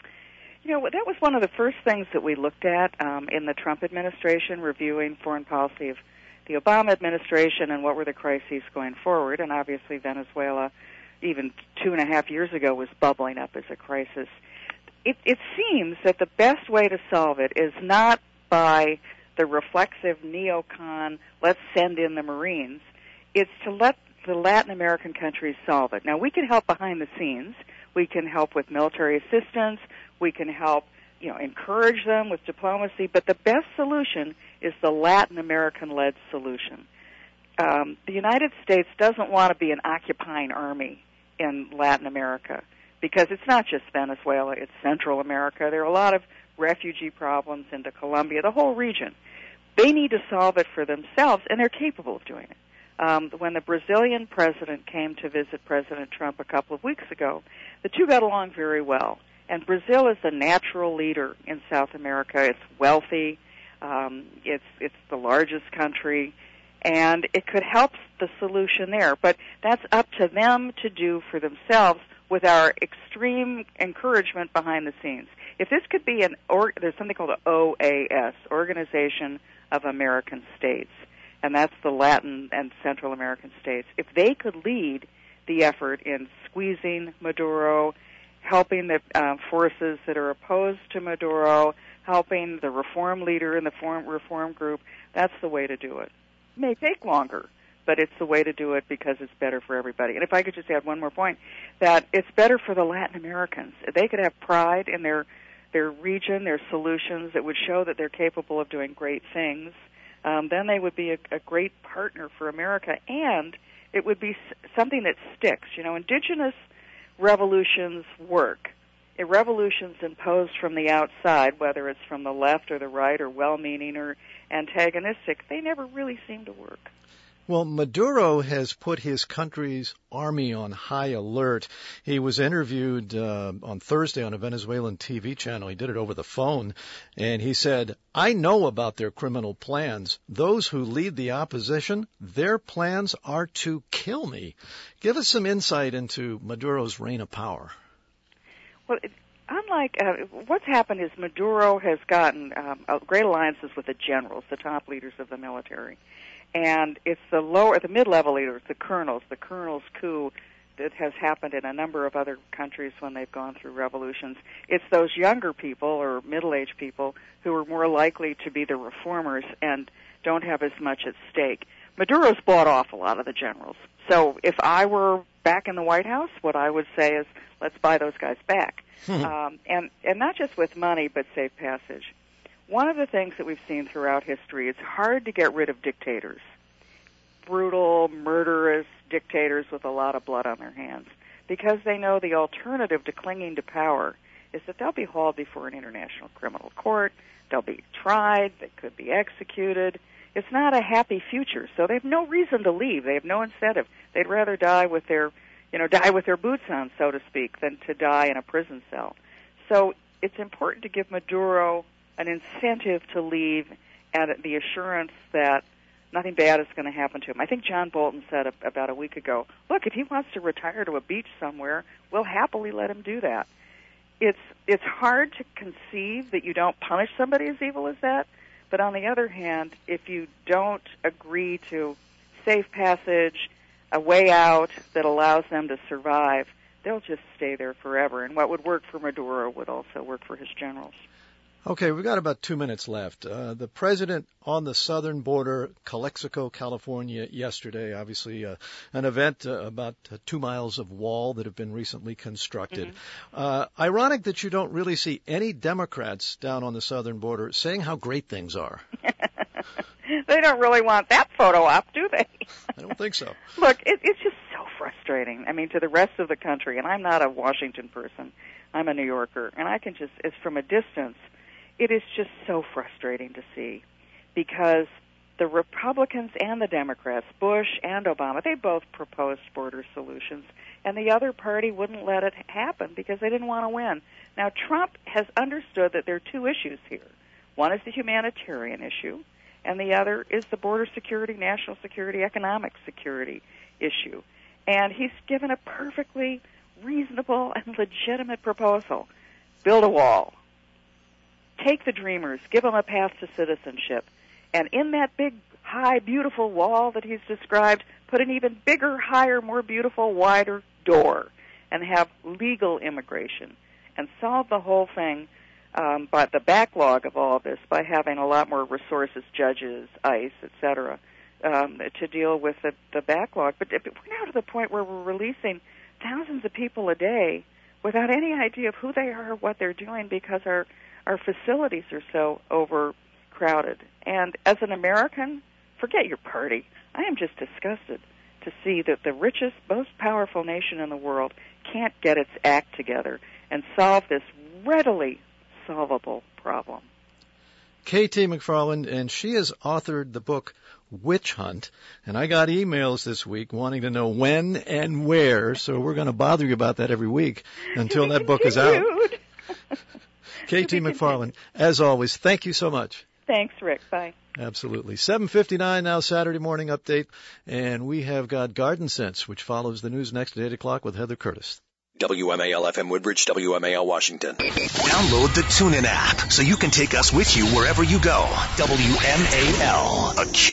You know, that was one of the first things that we looked at um, in the Trump administration, reviewing foreign policy of the Obama administration and what were the crises going forward. And obviously Venezuela, even two and a half years ago, was bubbling up as a crisis. It, it seems that the best way to solve it is not by the reflexive neocon, let's send in the Marines. It's to let the Latin American countries solve it. Now, we can help behind the scenes. We can help with military assistance. We can help you know, encourage them with diplomacy. But the best solution is the Latin American-led solution. Um, the United States doesn't want to be an occupying army in Latin America, because it's not just Venezuela, it's Central America. There are a lot of refugee problems into Colombia, the whole region. They need to solve it for themselves, and they're capable of doing it. Um, when the Brazilian president came to visit President Trump a couple of weeks ago, the two got along very well. And Brazil is a natural leader in South America. It's wealthy. Um, it's it's the largest country, and it could help the solution there. But that's up to them to do for themselves, with our extreme encouragement behind the scenes. If this could be an, or, there's something called the O A S, Organization of American States, and that's the Latin and Central American states. If they could lead the effort in squeezing Maduro, helping the uh, forces that are opposed to Maduro, helping the reform leader in the form, reform group, that's the way to do it. It may take longer, but it's the way to do it because it's better for everybody. And if I could just add one more point, that it's better for the Latin Americans. If they could have pride in their their region, their solutions, that would show that they're capable of doing great things, um, then they would be a, a great partner for America, and it would be s- something that sticks. You know, indigenous revolutions work. A revolutions imposed from the outside, whether it's from the left or the right or well-meaning or antagonistic, they never really seem to work. Well, Maduro has put his country's army on high alert. He was interviewed uh, on Thursday on a Venezuelan T V channel. He did it over the phone, and he said, "I know about their criminal plans. Those who lead the opposition, their plans are to kill me." Give us some insight into Maduro's reign of power. Well, it, unlike uh, what's happened is Maduro has gotten um, uh, great alliances with the generals, the top leaders of the military. And it's the lower, the mid-level leaders, the colonels, the colonels' coup that has happened in a number of other countries when they've gone through revolutions. It's those younger people or middle-aged people who are more likely to be the reformers and don't have as much at stake. Maduro's bought off a lot of the generals. So if I were back in the White House, what I would say is, let's buy those guys back. um, and, and not just with money, but safe passage. One of the things that we've seen throughout history, it's hard to get rid of dictators, brutal, murderous dictators with a lot of blood on their hands, because they know the alternative to clinging to power is that they'll be hauled before an international criminal court, they'll be tried, they could be executed. It's not a happy future, so they have no reason to leave. They have no incentive. They'd rather die with their, you know, die with their boots on, so to speak, than to die in a prison cell. So it's important to give Maduro an incentive to leave and the assurance that nothing bad is going to happen to him. I think John Bolton said about a week ago, look, if he wants to retire to a beach somewhere, we'll happily let him do that. It's it's hard to conceive that you don't punish somebody as evil as that, but on the other hand, if you don't agree to safe passage, a way out that allows them to survive, they'll just stay there forever. And what would work for Maduro would also work for his generals. Okay, we've got about two minutes left. Uh, the president on the southern border, Calexico, California, yesterday, obviously uh, an event uh, about uh, two miles of wall that have been recently constructed. Mm-hmm. Uh, ironic that you don't really see any Democrats down on the southern border saying how great things are. They don't really want that photo up, do they? I don't think so. Look, it, it's just so frustrating. I mean, to the rest of the country, and I'm not a Washington person. I'm a New Yorker, and I can just, it's from a distance, it is just so frustrating to see, because the Republicans and the Democrats, Bush and Obama, they both proposed border solutions, and the other party wouldn't let it happen because they didn't want to win. Now, Trump has understood that there are two issues here. One is the humanitarian issue, and the other is the border security, national security, economic security issue. And he's given a perfectly reasonable and legitimate proposal. Build a wall. Take the dreamers, give them a path to citizenship, and in that big, high, beautiful wall that he's described, put an even bigger, higher, more beautiful, wider door, and have legal immigration, and solve the whole thing, um, by the backlog of all of this, by having a lot more resources, judges, ICE, et cetera, um, to deal with the, the backlog. But we're now to the point where we're releasing thousands of people a day without any idea of who they are or what they're doing, because our our facilities are so overcrowded. And as an American, forget your party. I am just disgusted to see that the richest, most powerful nation in the world can't get its act together and solve this readily solvable problem. K T McFarland, and she has authored the book Witch Hunt, and I got emails this week wanting to know when and where, so we're going to bother you about that every week until that book is out. K T McFarland, as always, thank you so much. Thanks, Rick. Bye. Absolutely. seven fifty-nine now, Saturday morning update, and we have got Garden Sense, which follows the news next at eight o'clock with Heather Curtis. W M A L F M Woodbridge, W M A L Washington. Download the TuneIn app so you can take us with you wherever you go. W M A L. A